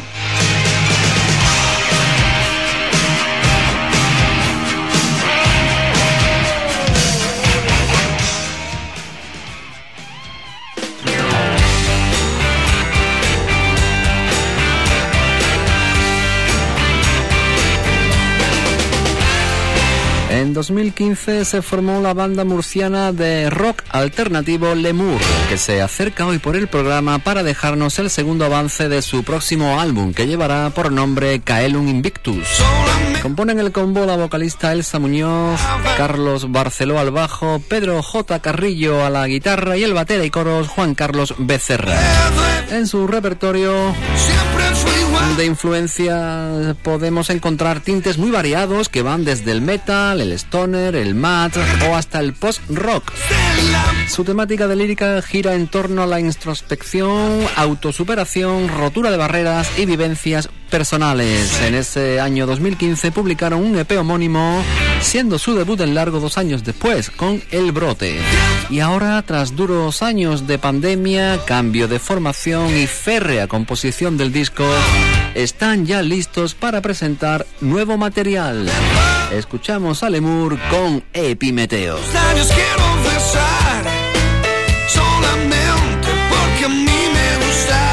En dos mil quince se formó la banda murciana de rock alternativo Lemur, que se acerca hoy por el programa para dejarnos el segundo avance de su próximo álbum, que llevará por nombre Caelum Invictus. Componen el combo la vocalista Elsa Muñoz, Carlos Barceló al bajo, Pedro J. Carrillo a la guitarra y el batera y coros Juan Carlos Becerra. En su repertorio de influencia podemos encontrar tintes muy variados que van desde el metal, el stoner, el mat o hasta el post-rock. Su temática de lírica gira en torno a la introspección, autosuperación, rotura de barreras y vivencias personales. En ese año dos mil quince publicaron un E P homónimo, siendo su debut en largo dos años después, con El Brote. Y ahora, tras duros años de pandemia, cambio de formación y férrea composición del disco, están ya listos para presentar nuevo material. Escuchamos a Lemur con Epimeteo. Quiero besar solamente porque a mí me gustaba.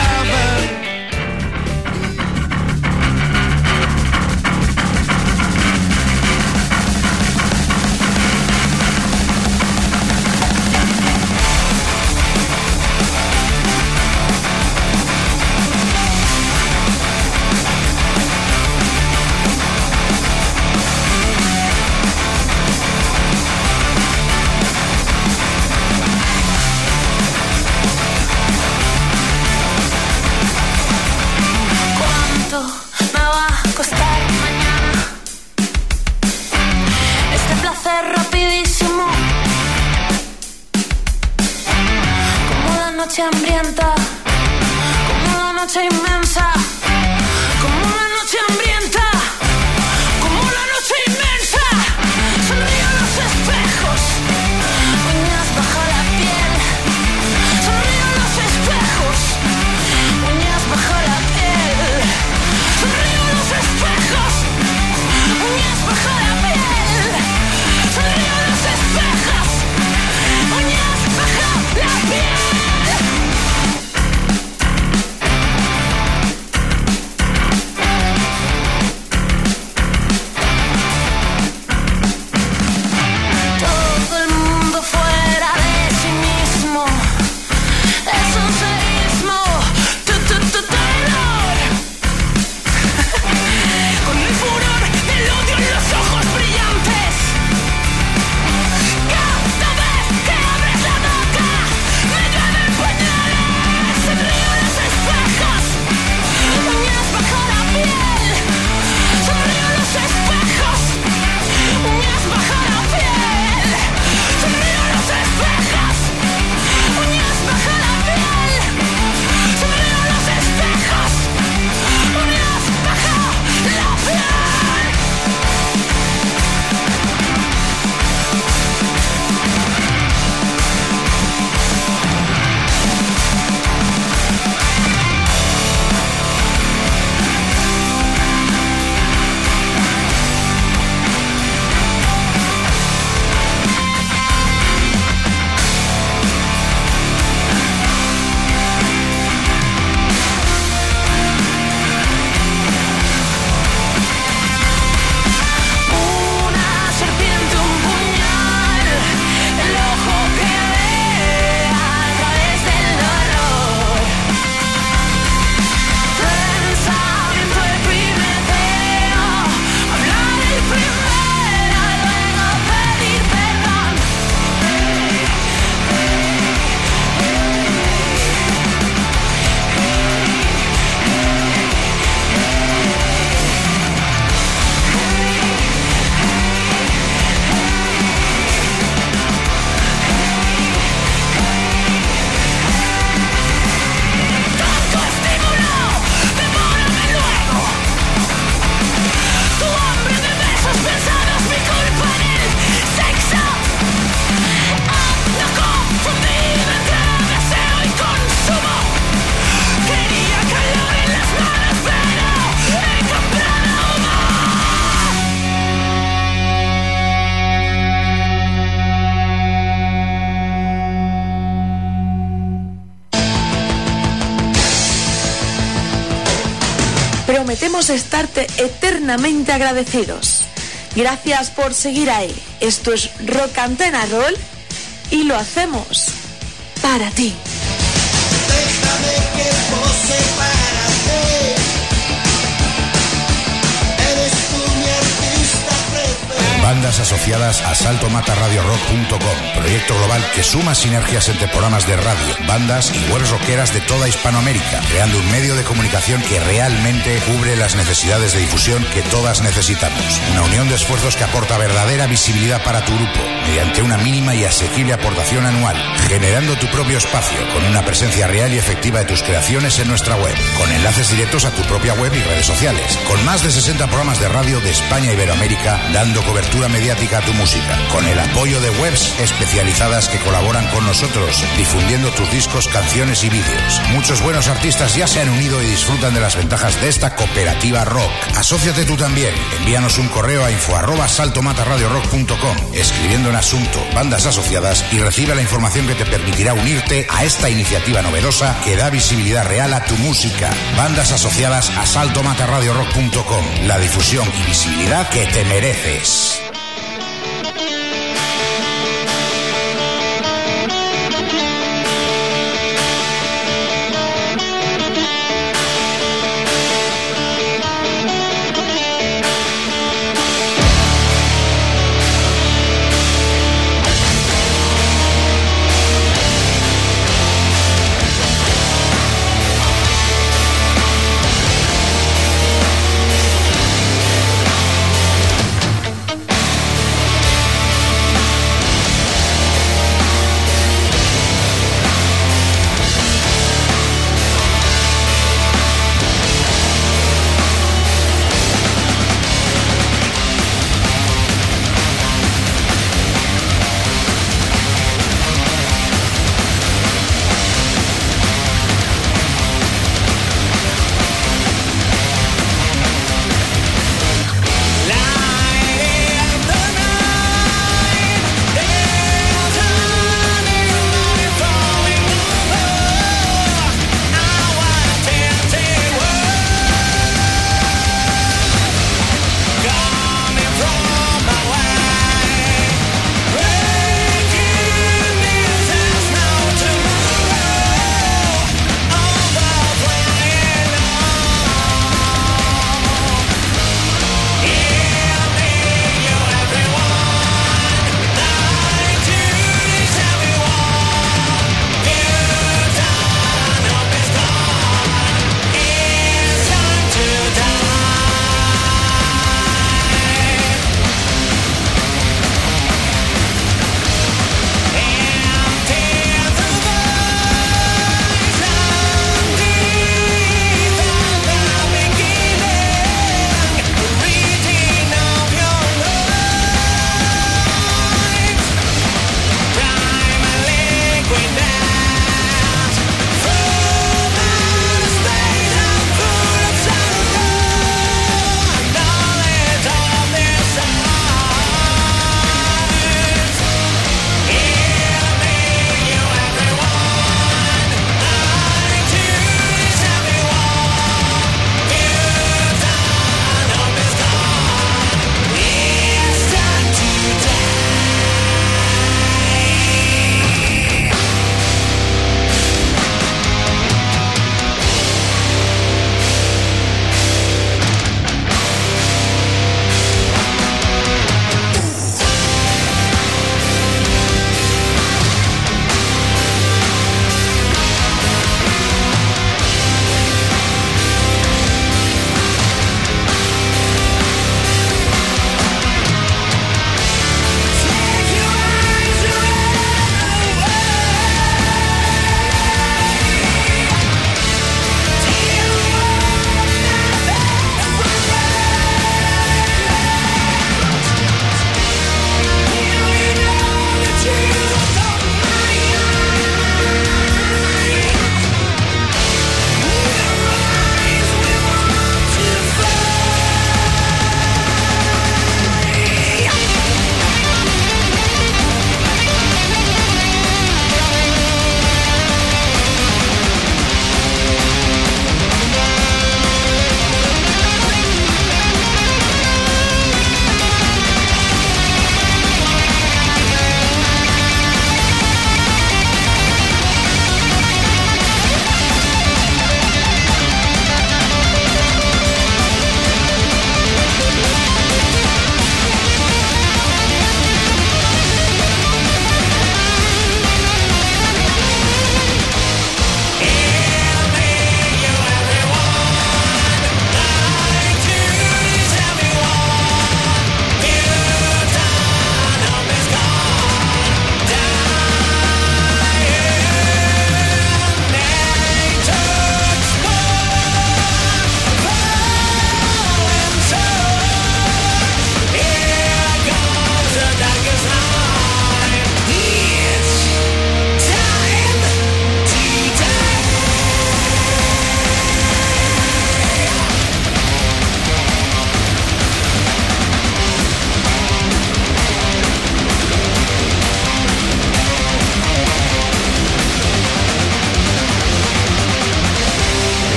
Hambrienta, como la noche inmensa, como la noche hambrienta, como la noche inmensa. Sonrío en los espejos, uñas bajo la piel. Sonrío en los espejos, uñas bajo la piel. Sonrío en los espejos, uñas bajo la piel. Sonrío en los espejos, uñas bajo la piel. prometemos estarte eternamente agradecidos. Gracias por seguir ahí. Esto es Rock Antena Roll y lo hacemos para ti. Déjame que pose para ti. Eres tú mi artista preferido. Bandas asociadas a salto mata radio rock punto com, proyecto global que suma sinergias entre programas de radio, bandas y webs rockeras de toda Hispanoamérica, creando un medio de comunicación que realmente cubre las necesidades de difusión que todas necesitamos. Una unión de esfuerzos que aporta verdadera visibilidad para tu grupo, mediante una mínima y asequible aportación anual, generando tu propio espacio, con una presencia real y efectiva de tus creaciones en nuestra web, con enlaces directos a tu propia web y redes sociales, con más de sesenta programas de radio de España e Iberoamérica, dando cobertura mediática a tu música, con el apoyo de webs especializadas que colaboran con nosotros, difundiendo tus discos, canciones y vídeos. Muchos buenos artistas ya se han unido y disfrutan de las ventajas de esta cooperativa rock. Asóciate tú también. Envíanos un correo a info arroba salto mata radio rock punto com, escribiendo en asunto bandas asociadas, y recibe la información que te permitirá unirte a esta iniciativa novedosa que da visibilidad real a tu música. Bandas asociadas a salto mata radio rock punto com, la difusión y visibilidad que te mereces.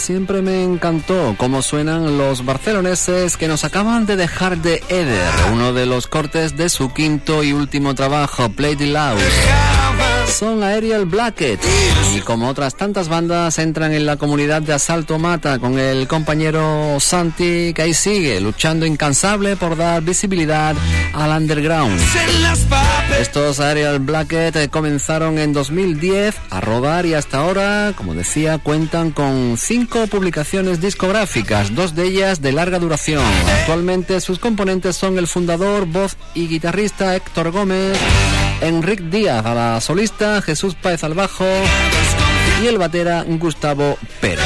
siempre me encantó cómo suenan los barceloneses que nos acaban de dejar de Eder, uno de los cortes de su quinto y último trabajo, Play It Loud. Son Aerial Blackett y como otras tantas bandas entran en la comunidad de Asalto Mata con el compañero Santi, que ahí sigue luchando incansable por dar visibilidad al underground. Estos Aerial Blackett comenzaron en dos mil diez a rodar y hasta ahora, como decía, cuentan con cinco publicaciones discográficas, dos de ellas de larga duración. Actualmente sus componentes son el fundador, voz y guitarrista Héctor Gómez, Enric Díaz a la solista, Jesús Páez al bajo y el batera Gustavo Pérez.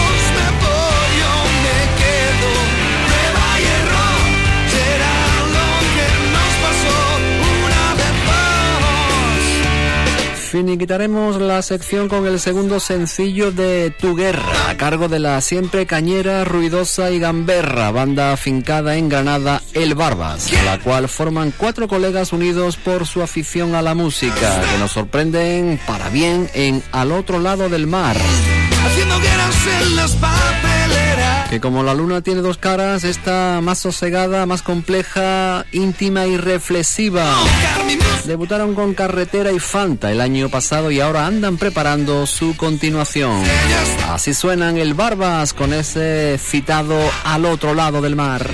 Finiquitaremos la sección con el segundo sencillo de Tu Guerra, a cargo de la siempre cañera, ruidosa y gamberra banda afincada en Granada, El Barbas, la cual forman cuatro colegas unidos por su afición a la música, que nos sorprenden para bien en Al Otro Lado del Mar. Haciendo guerras en las papeleras. Que como la luna tiene dos caras, está más sosegada, más compleja, íntima y reflexiva. Debutaron con Carretera y Fanta el año pasado y ahora andan preparando su continuación. Así suenan El Barbas con ese citado Al Otro Lado del Mar.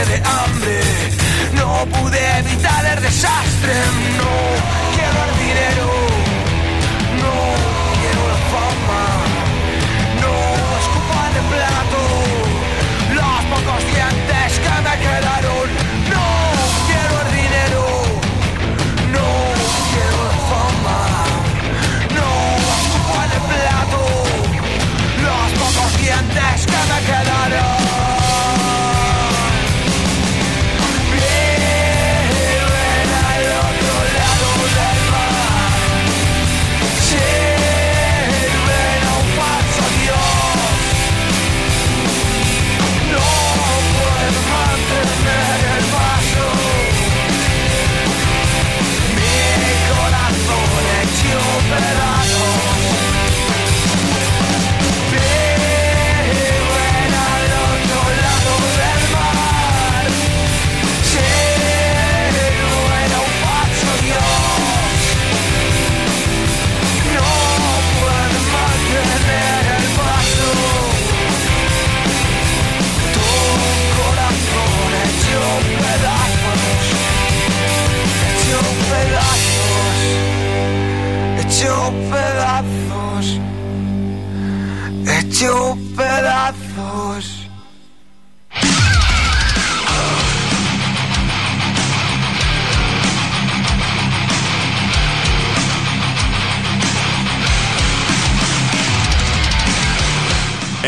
No pude evitar el desastre, no quiero el dinero.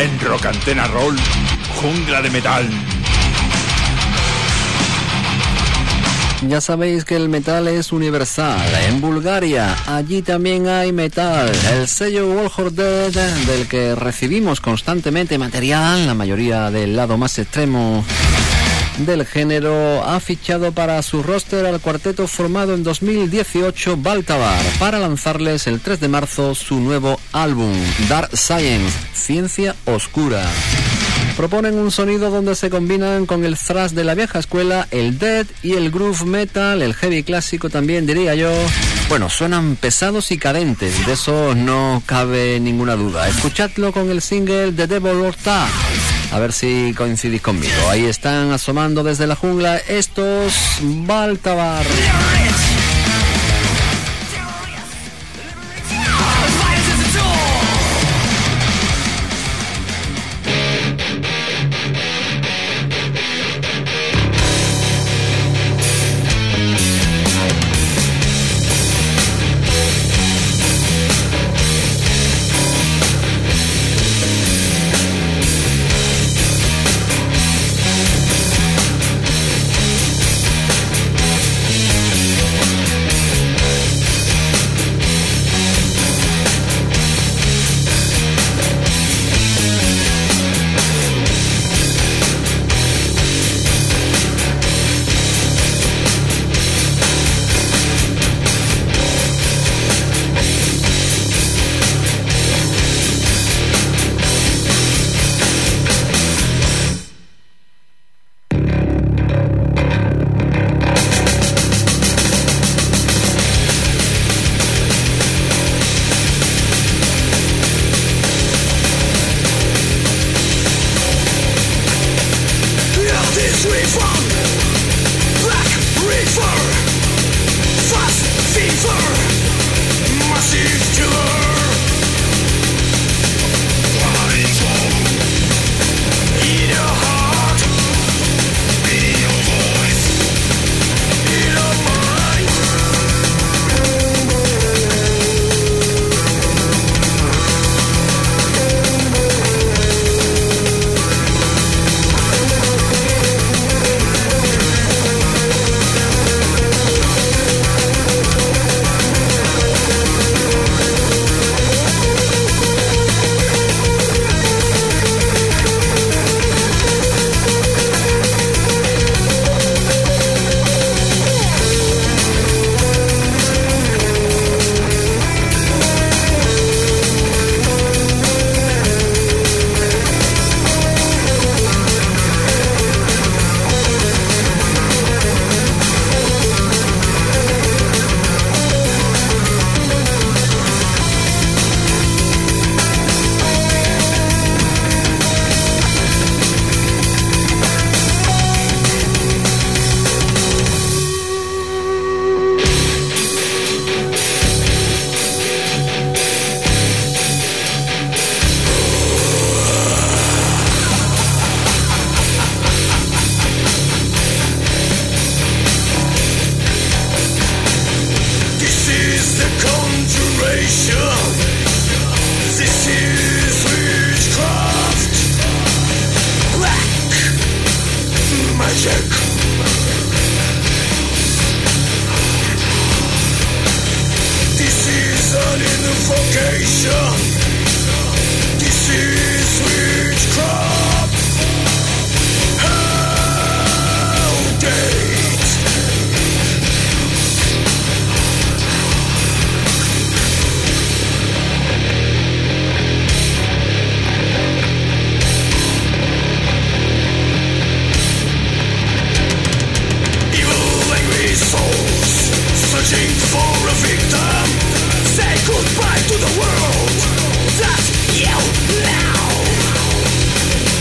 En Rock Antena Roll, Jungla de Metal. Ya sabéis que el metal es universal. En Bulgaria, allí también hay metal. El sello Walhor Dead, del que recibimos constantemente material, la mayoría del lado más extremo del género, ha fichado para su roster al cuarteto formado en dos mil dieciocho, Baltabar, para lanzarles el tres de marzo su nuevo álbum, Dark Science, Ciencia Oscura. Proponen un sonido donde se combinan con el thrash de la vieja escuela, el death y el groove metal, el heavy clásico también, diría yo. Bueno, suenan pesados y cadentes, de eso no cabe ninguna duda. Escuchadlo con el single The Devil Or Ta. A ver si coincidís conmigo. Ahí están asomando desde la jungla estos Baltabar. Goodbye to the world that you know.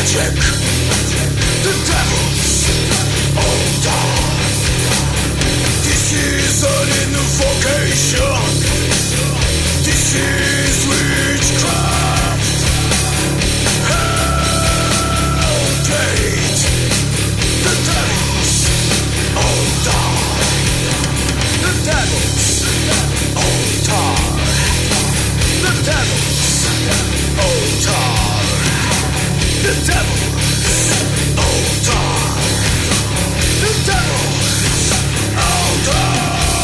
magic. The devil's own dog. This is an invocation. This is witchcraft. Hell gate. The devil's own dog. The devil's own dog. The devil's own dog. The devil's own dog. The devil's own dog.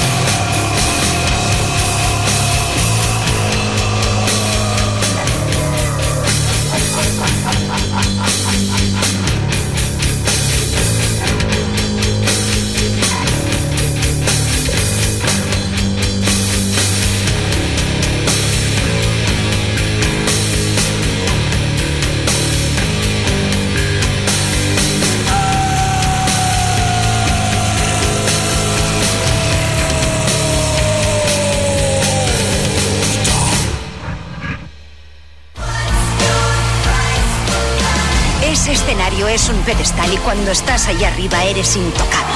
Ese escenario es un pedestal y cuando estás allá arriba eres intocable.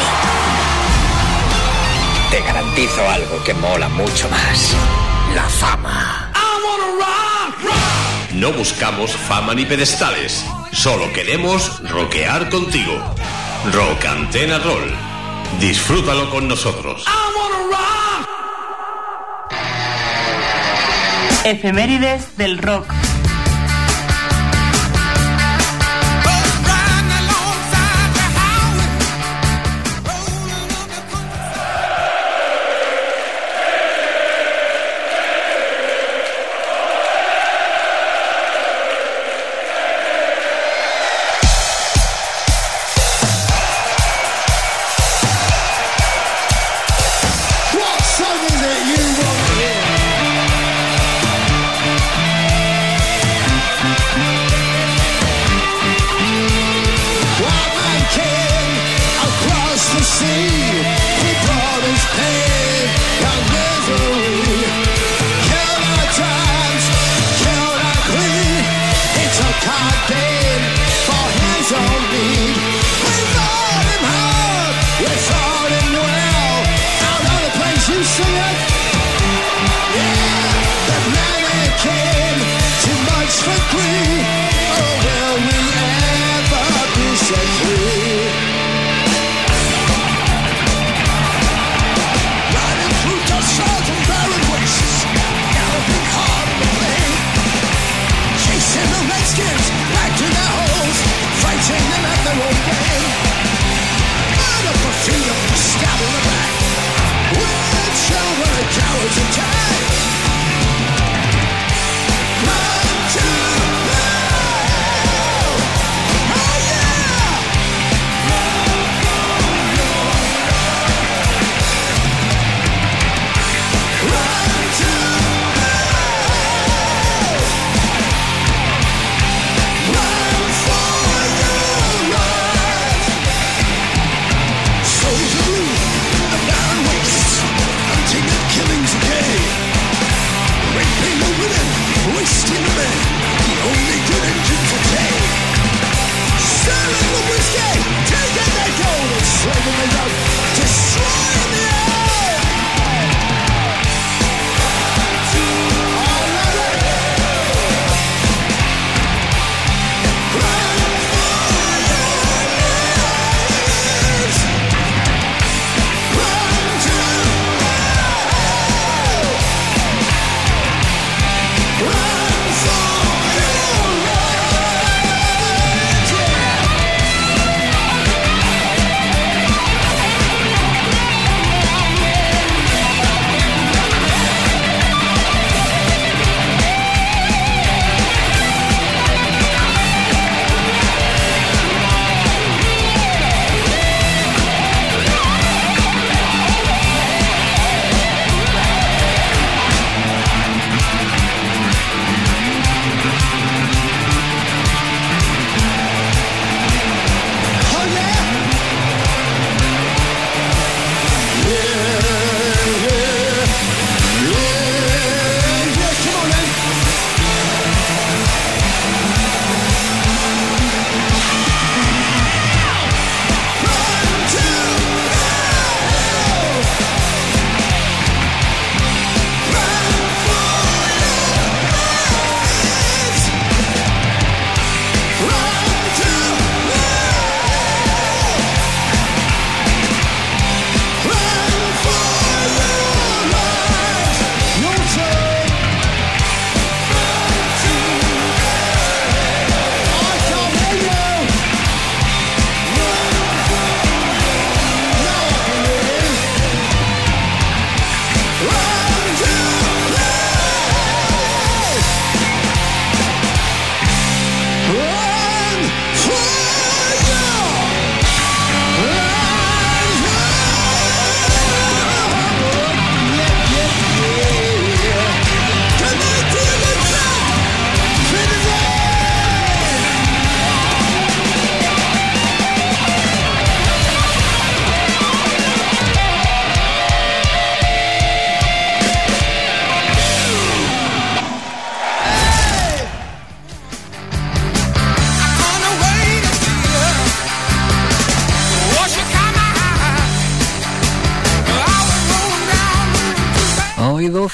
Te garantizo algo que mola mucho más. La fama. No buscamos fama ni pedestales. Solo queremos rockear contigo. Rock Antena Roll. Disfrútalo con nosotros. Efemérides del rock.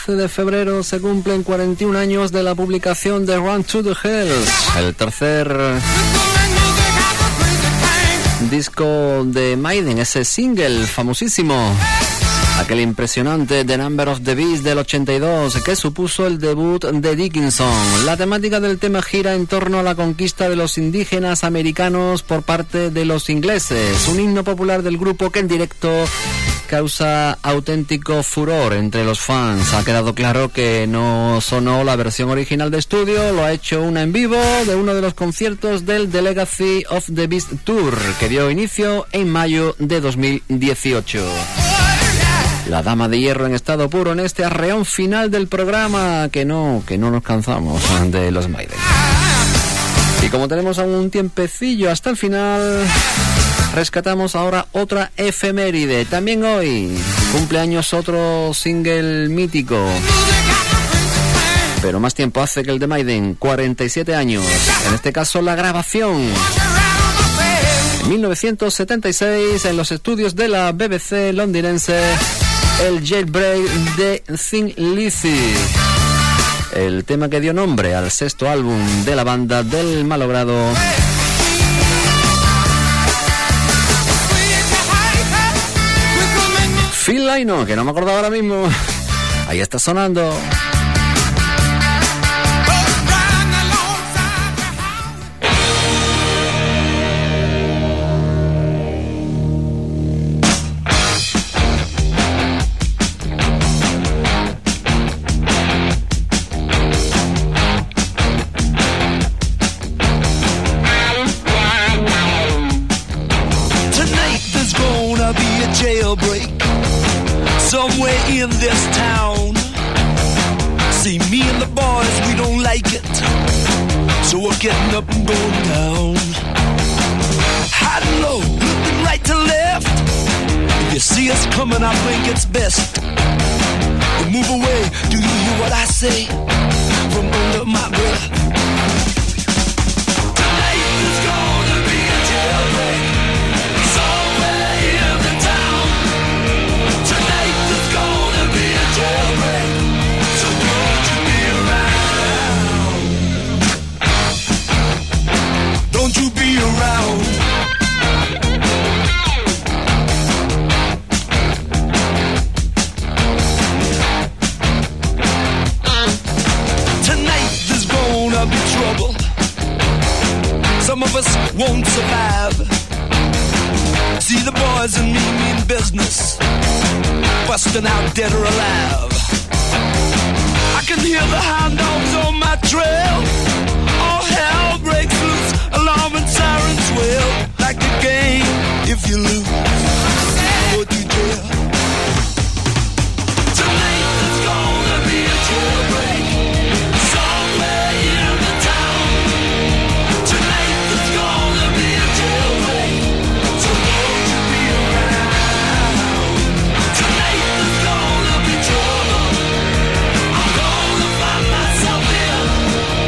doce de febrero se cumplen cuarenta y un años de la publicación de Run to the Hills, el tercer disco de Maiden, ese single famosísimo, aquel impresionante The Number of the Beast del ochenta y dos, que supuso el debut de Dickinson. La temática del tema gira en torno a la conquista de los indígenas americanos por parte de los ingleses, un himno popular del grupo que en directo causa auténtico furor entre los fans. Ha quedado claro que no sonó la versión original de estudio, lo ha hecho una en vivo de uno de los conciertos del The Legacy of the Beast Tour, que dio inicio en mayo de dos mil dieciocho. La dama de hierro en estado puro en este arreón final del programa, que no, que no nos cansamos de los Maiden. Y como tenemos aún un tiempecillo hasta el final, rescatamos ahora otra efeméride. También hoy cumpleaños otro single mítico, pero más tiempo hace que el de Maiden, cuarenta y siete años. En este caso la grabación en mil novecientos setenta y seis en los estudios de la B B C londinense, el Jailbreak de Thin Lizzy, el tema que dio nombre al sexto álbum de la banda del malogrado Phil Lynott, que no me acordaba ahora mismo. Ahí está sonando. Somewhere in this town, see me and the boys, we don't like it, so we're getting up and going down. High and low, looking right to left. If you see us coming, I think it's best to move away. Do you hear what I say from under my breath? Tonight is gonna be a jailbreak somewhere in the town. Tonight is gonna be a jailbreak, so won't you be around? Don't you be around? Tonight there's gonna be trouble. Some of us won't survive. See the boys and me mean business, busting out dead or alive. I can hear the hound dogs on my trail. All hell breaks loose, alarm and sirens wail. Like a game, if you lose, go to jail. Tonight there's gonna be a jailbreak somewhere in the town. Tonight there's gonna be a jailbreak, so won't you be around? Tonight there's gonna be trouble. I'm gonna find myself in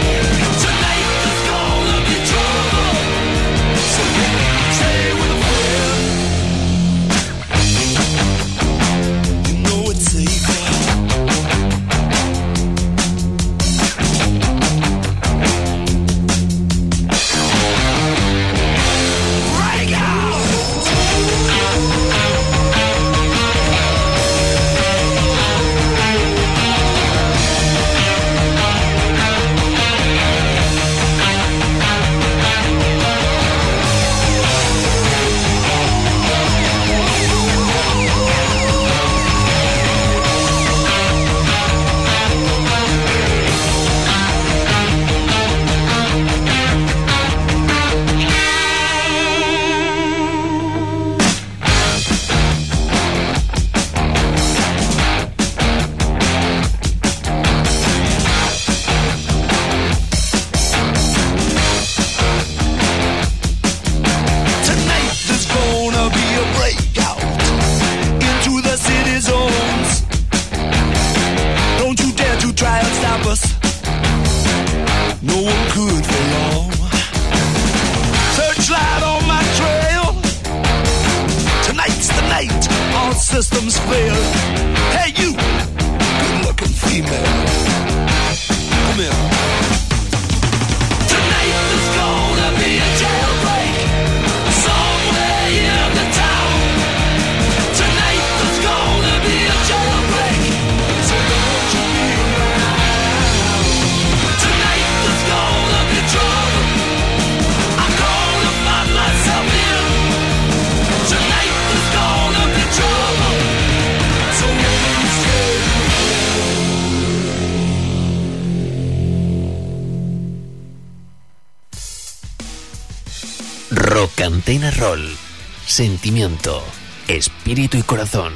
Rock Antena Roll. Sentimiento, espíritu y corazón.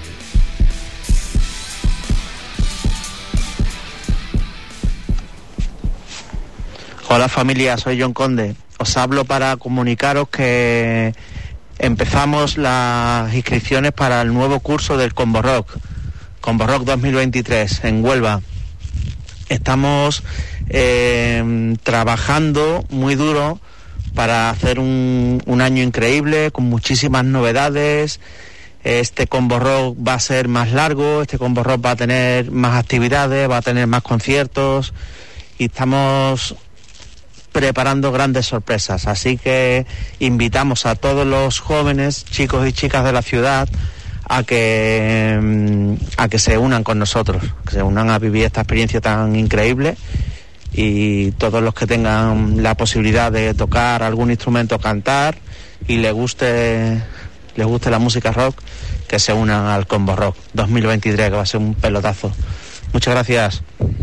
Hola familia, soy John Conde. Os hablo para comunicaros que empezamos las inscripciones para el nuevo curso del Combo Rock, Combo Rock dos mil veintitrés en Huelva. Estamos eh, trabajando muy duro para hacer un, un año increíble, con muchísimas novedades. Este Combo Rock va a ser más largo, este Combo Rock va a tener más actividades, va a tener más conciertos y estamos preparando grandes sorpresas, así que invitamos a todos los jóvenes, chicos y chicas de la ciudad a que a que se unan con nosotros, que se unan a vivir esta experiencia tan increíble, y todos los que tengan la posibilidad de tocar algún instrumento, cantar y les guste les guste la música rock, que se unan al Combo Rock dos mil veintitrés, que va a ser un pelotazo. Muchas gracias.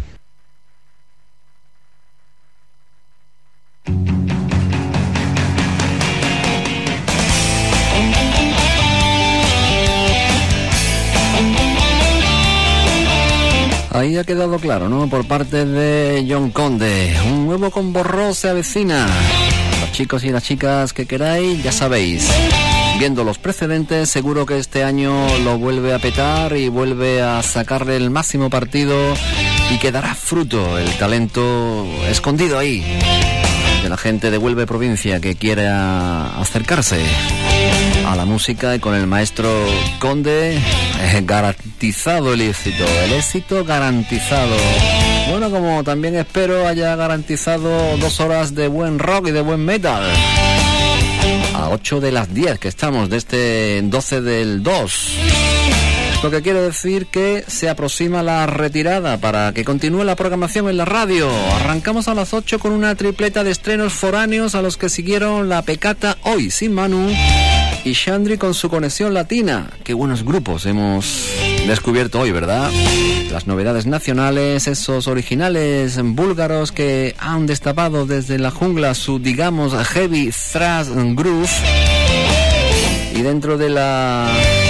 Ahí ha quedado claro, ¿no? Por parte de John Conde. Un nuevo Combo Rock se avecina. Los chicos y las chicas que queráis, ya sabéis. Viendo los precedentes, seguro que este año lo vuelve a petar y vuelve a sacarle el máximo partido y que dará fruto el talento escondido ahí de la gente de Huelva Provincia que quiera acercarse a la música, y con el maestro Conde eh, garantizado el éxito, el éxito garantizado. Bueno, como también espero haya garantizado dos horas de buen rock y de buen metal. A ocho de las diez que estamos de este doce del dos. Lo que quiere decir que se aproxima la retirada para que continúe la programación en la radio. Arrancamos a las ocho con una tripleta de estrenos foráneos a los que siguieron La Pecata hoy sin Manu y Xandri con su conexión latina. Qué buenos grupos hemos descubierto hoy, ¿verdad? Las novedades nacionales, esos originales búlgaros que han destapado desde la jungla su, digamos, heavy thrash groove. Y dentro de la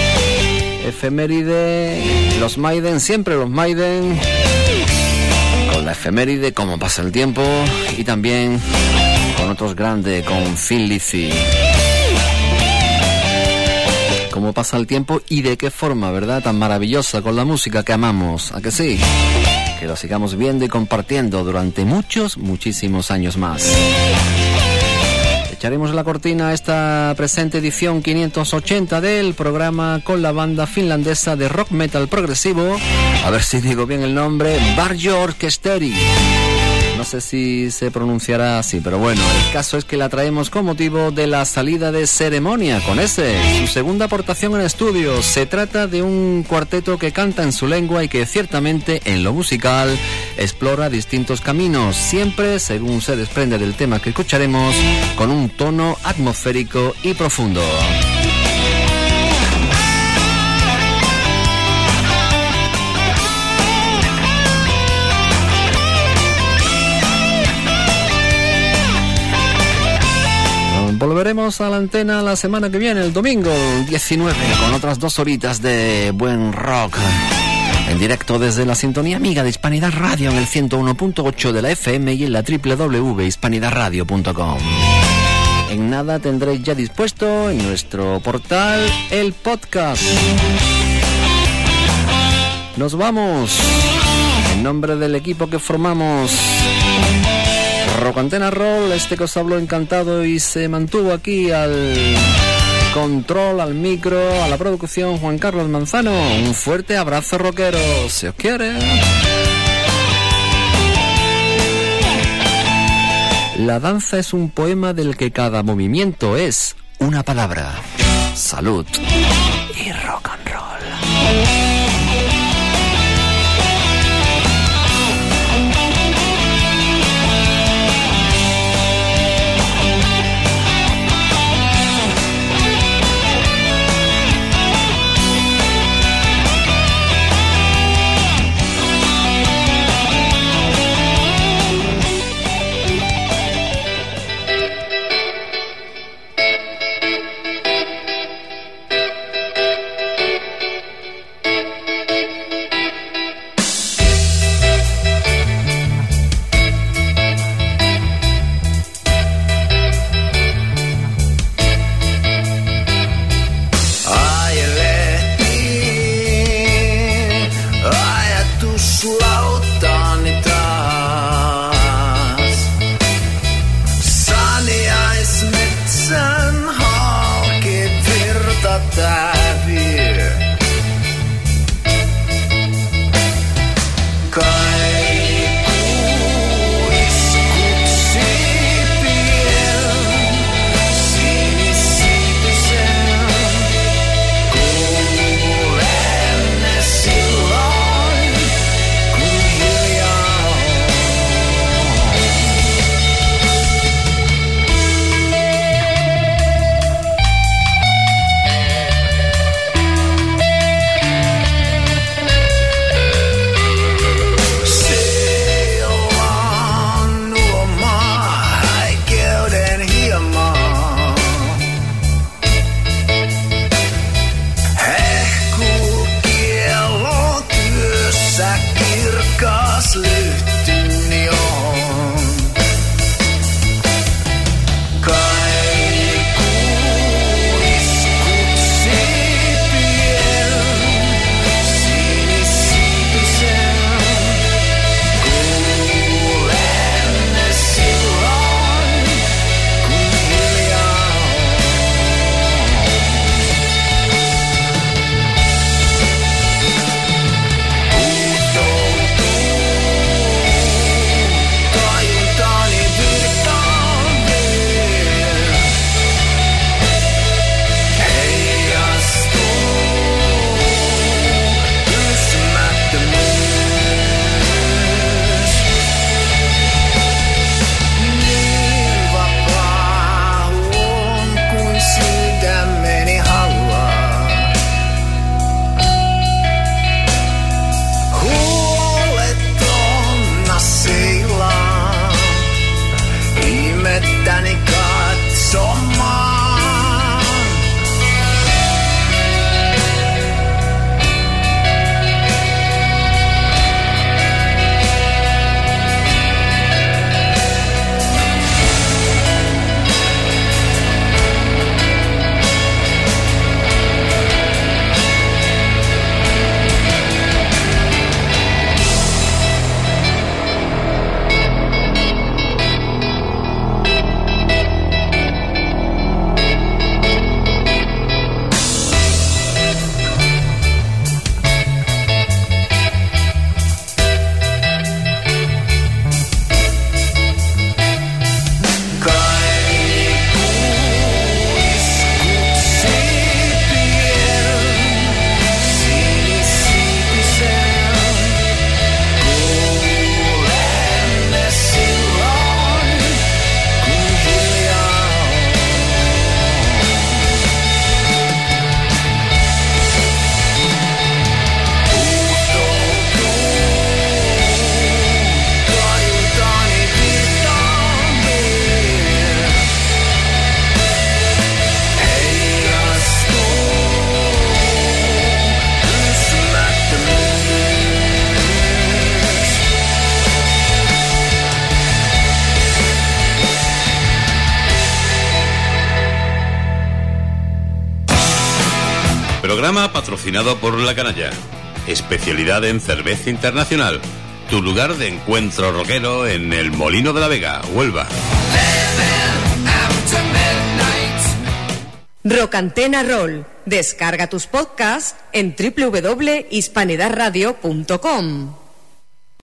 efeméride, los Maiden, siempre los Maiden, con la efeméride, cómo pasa el tiempo, y también con otros grandes, con Thin Lizzy. Cómo pasa el tiempo y de qué forma, ¿verdad? Tan maravillosa, con la música que amamos, ¿a que sí? Que lo sigamos viendo y compartiendo durante muchos, muchísimos años más. Echaremos la cortina a esta presente edición quinientos ochenta del programa con la banda finlandesa de rock metal progresivo, a ver si digo bien el nombre, Bajorkesteri. No sé si se pronunciará así, pero bueno, el caso es que la traemos con motivo de la salida de Ceremonia, con ese, su segunda aportación en estudio. Se trata de un cuarteto que canta en su lengua y que ciertamente en lo musical explora distintos caminos, siempre, según se desprende del tema que escucharemos, con un tono atmosférico y profundo. Volveremos a la antena la semana que viene, el domingo diecinueve, con otras dos horitas de buen rock en directo desde la sintonía amiga de Hispanidad Radio en el ciento uno punto ocho de la F M y en la doble u doble u doble u punto hispanidad radio punto com. En nada tendréis ya dispuesto en nuestro portal el podcast. Nos vamos. En nombre del equipo que formamos Rock Antena Roll, este que os habló encantado y se mantuvo aquí al control, al micro, a la producción, Juan Carlos Manzano. Un fuerte abrazo rockero, si os quiere. La danza es un poema del que cada movimiento es una palabra. Salud y rock and roll. Danica sommar. Programa patrocinado por La Canalla. Especialidad en cerveza internacional. Tu lugar de encuentro rockero en el Molino de la Vega, Huelva. Rock Antena Roll. Descarga tus podcasts en doble u doble u doble u punto hispanidad radio punto com.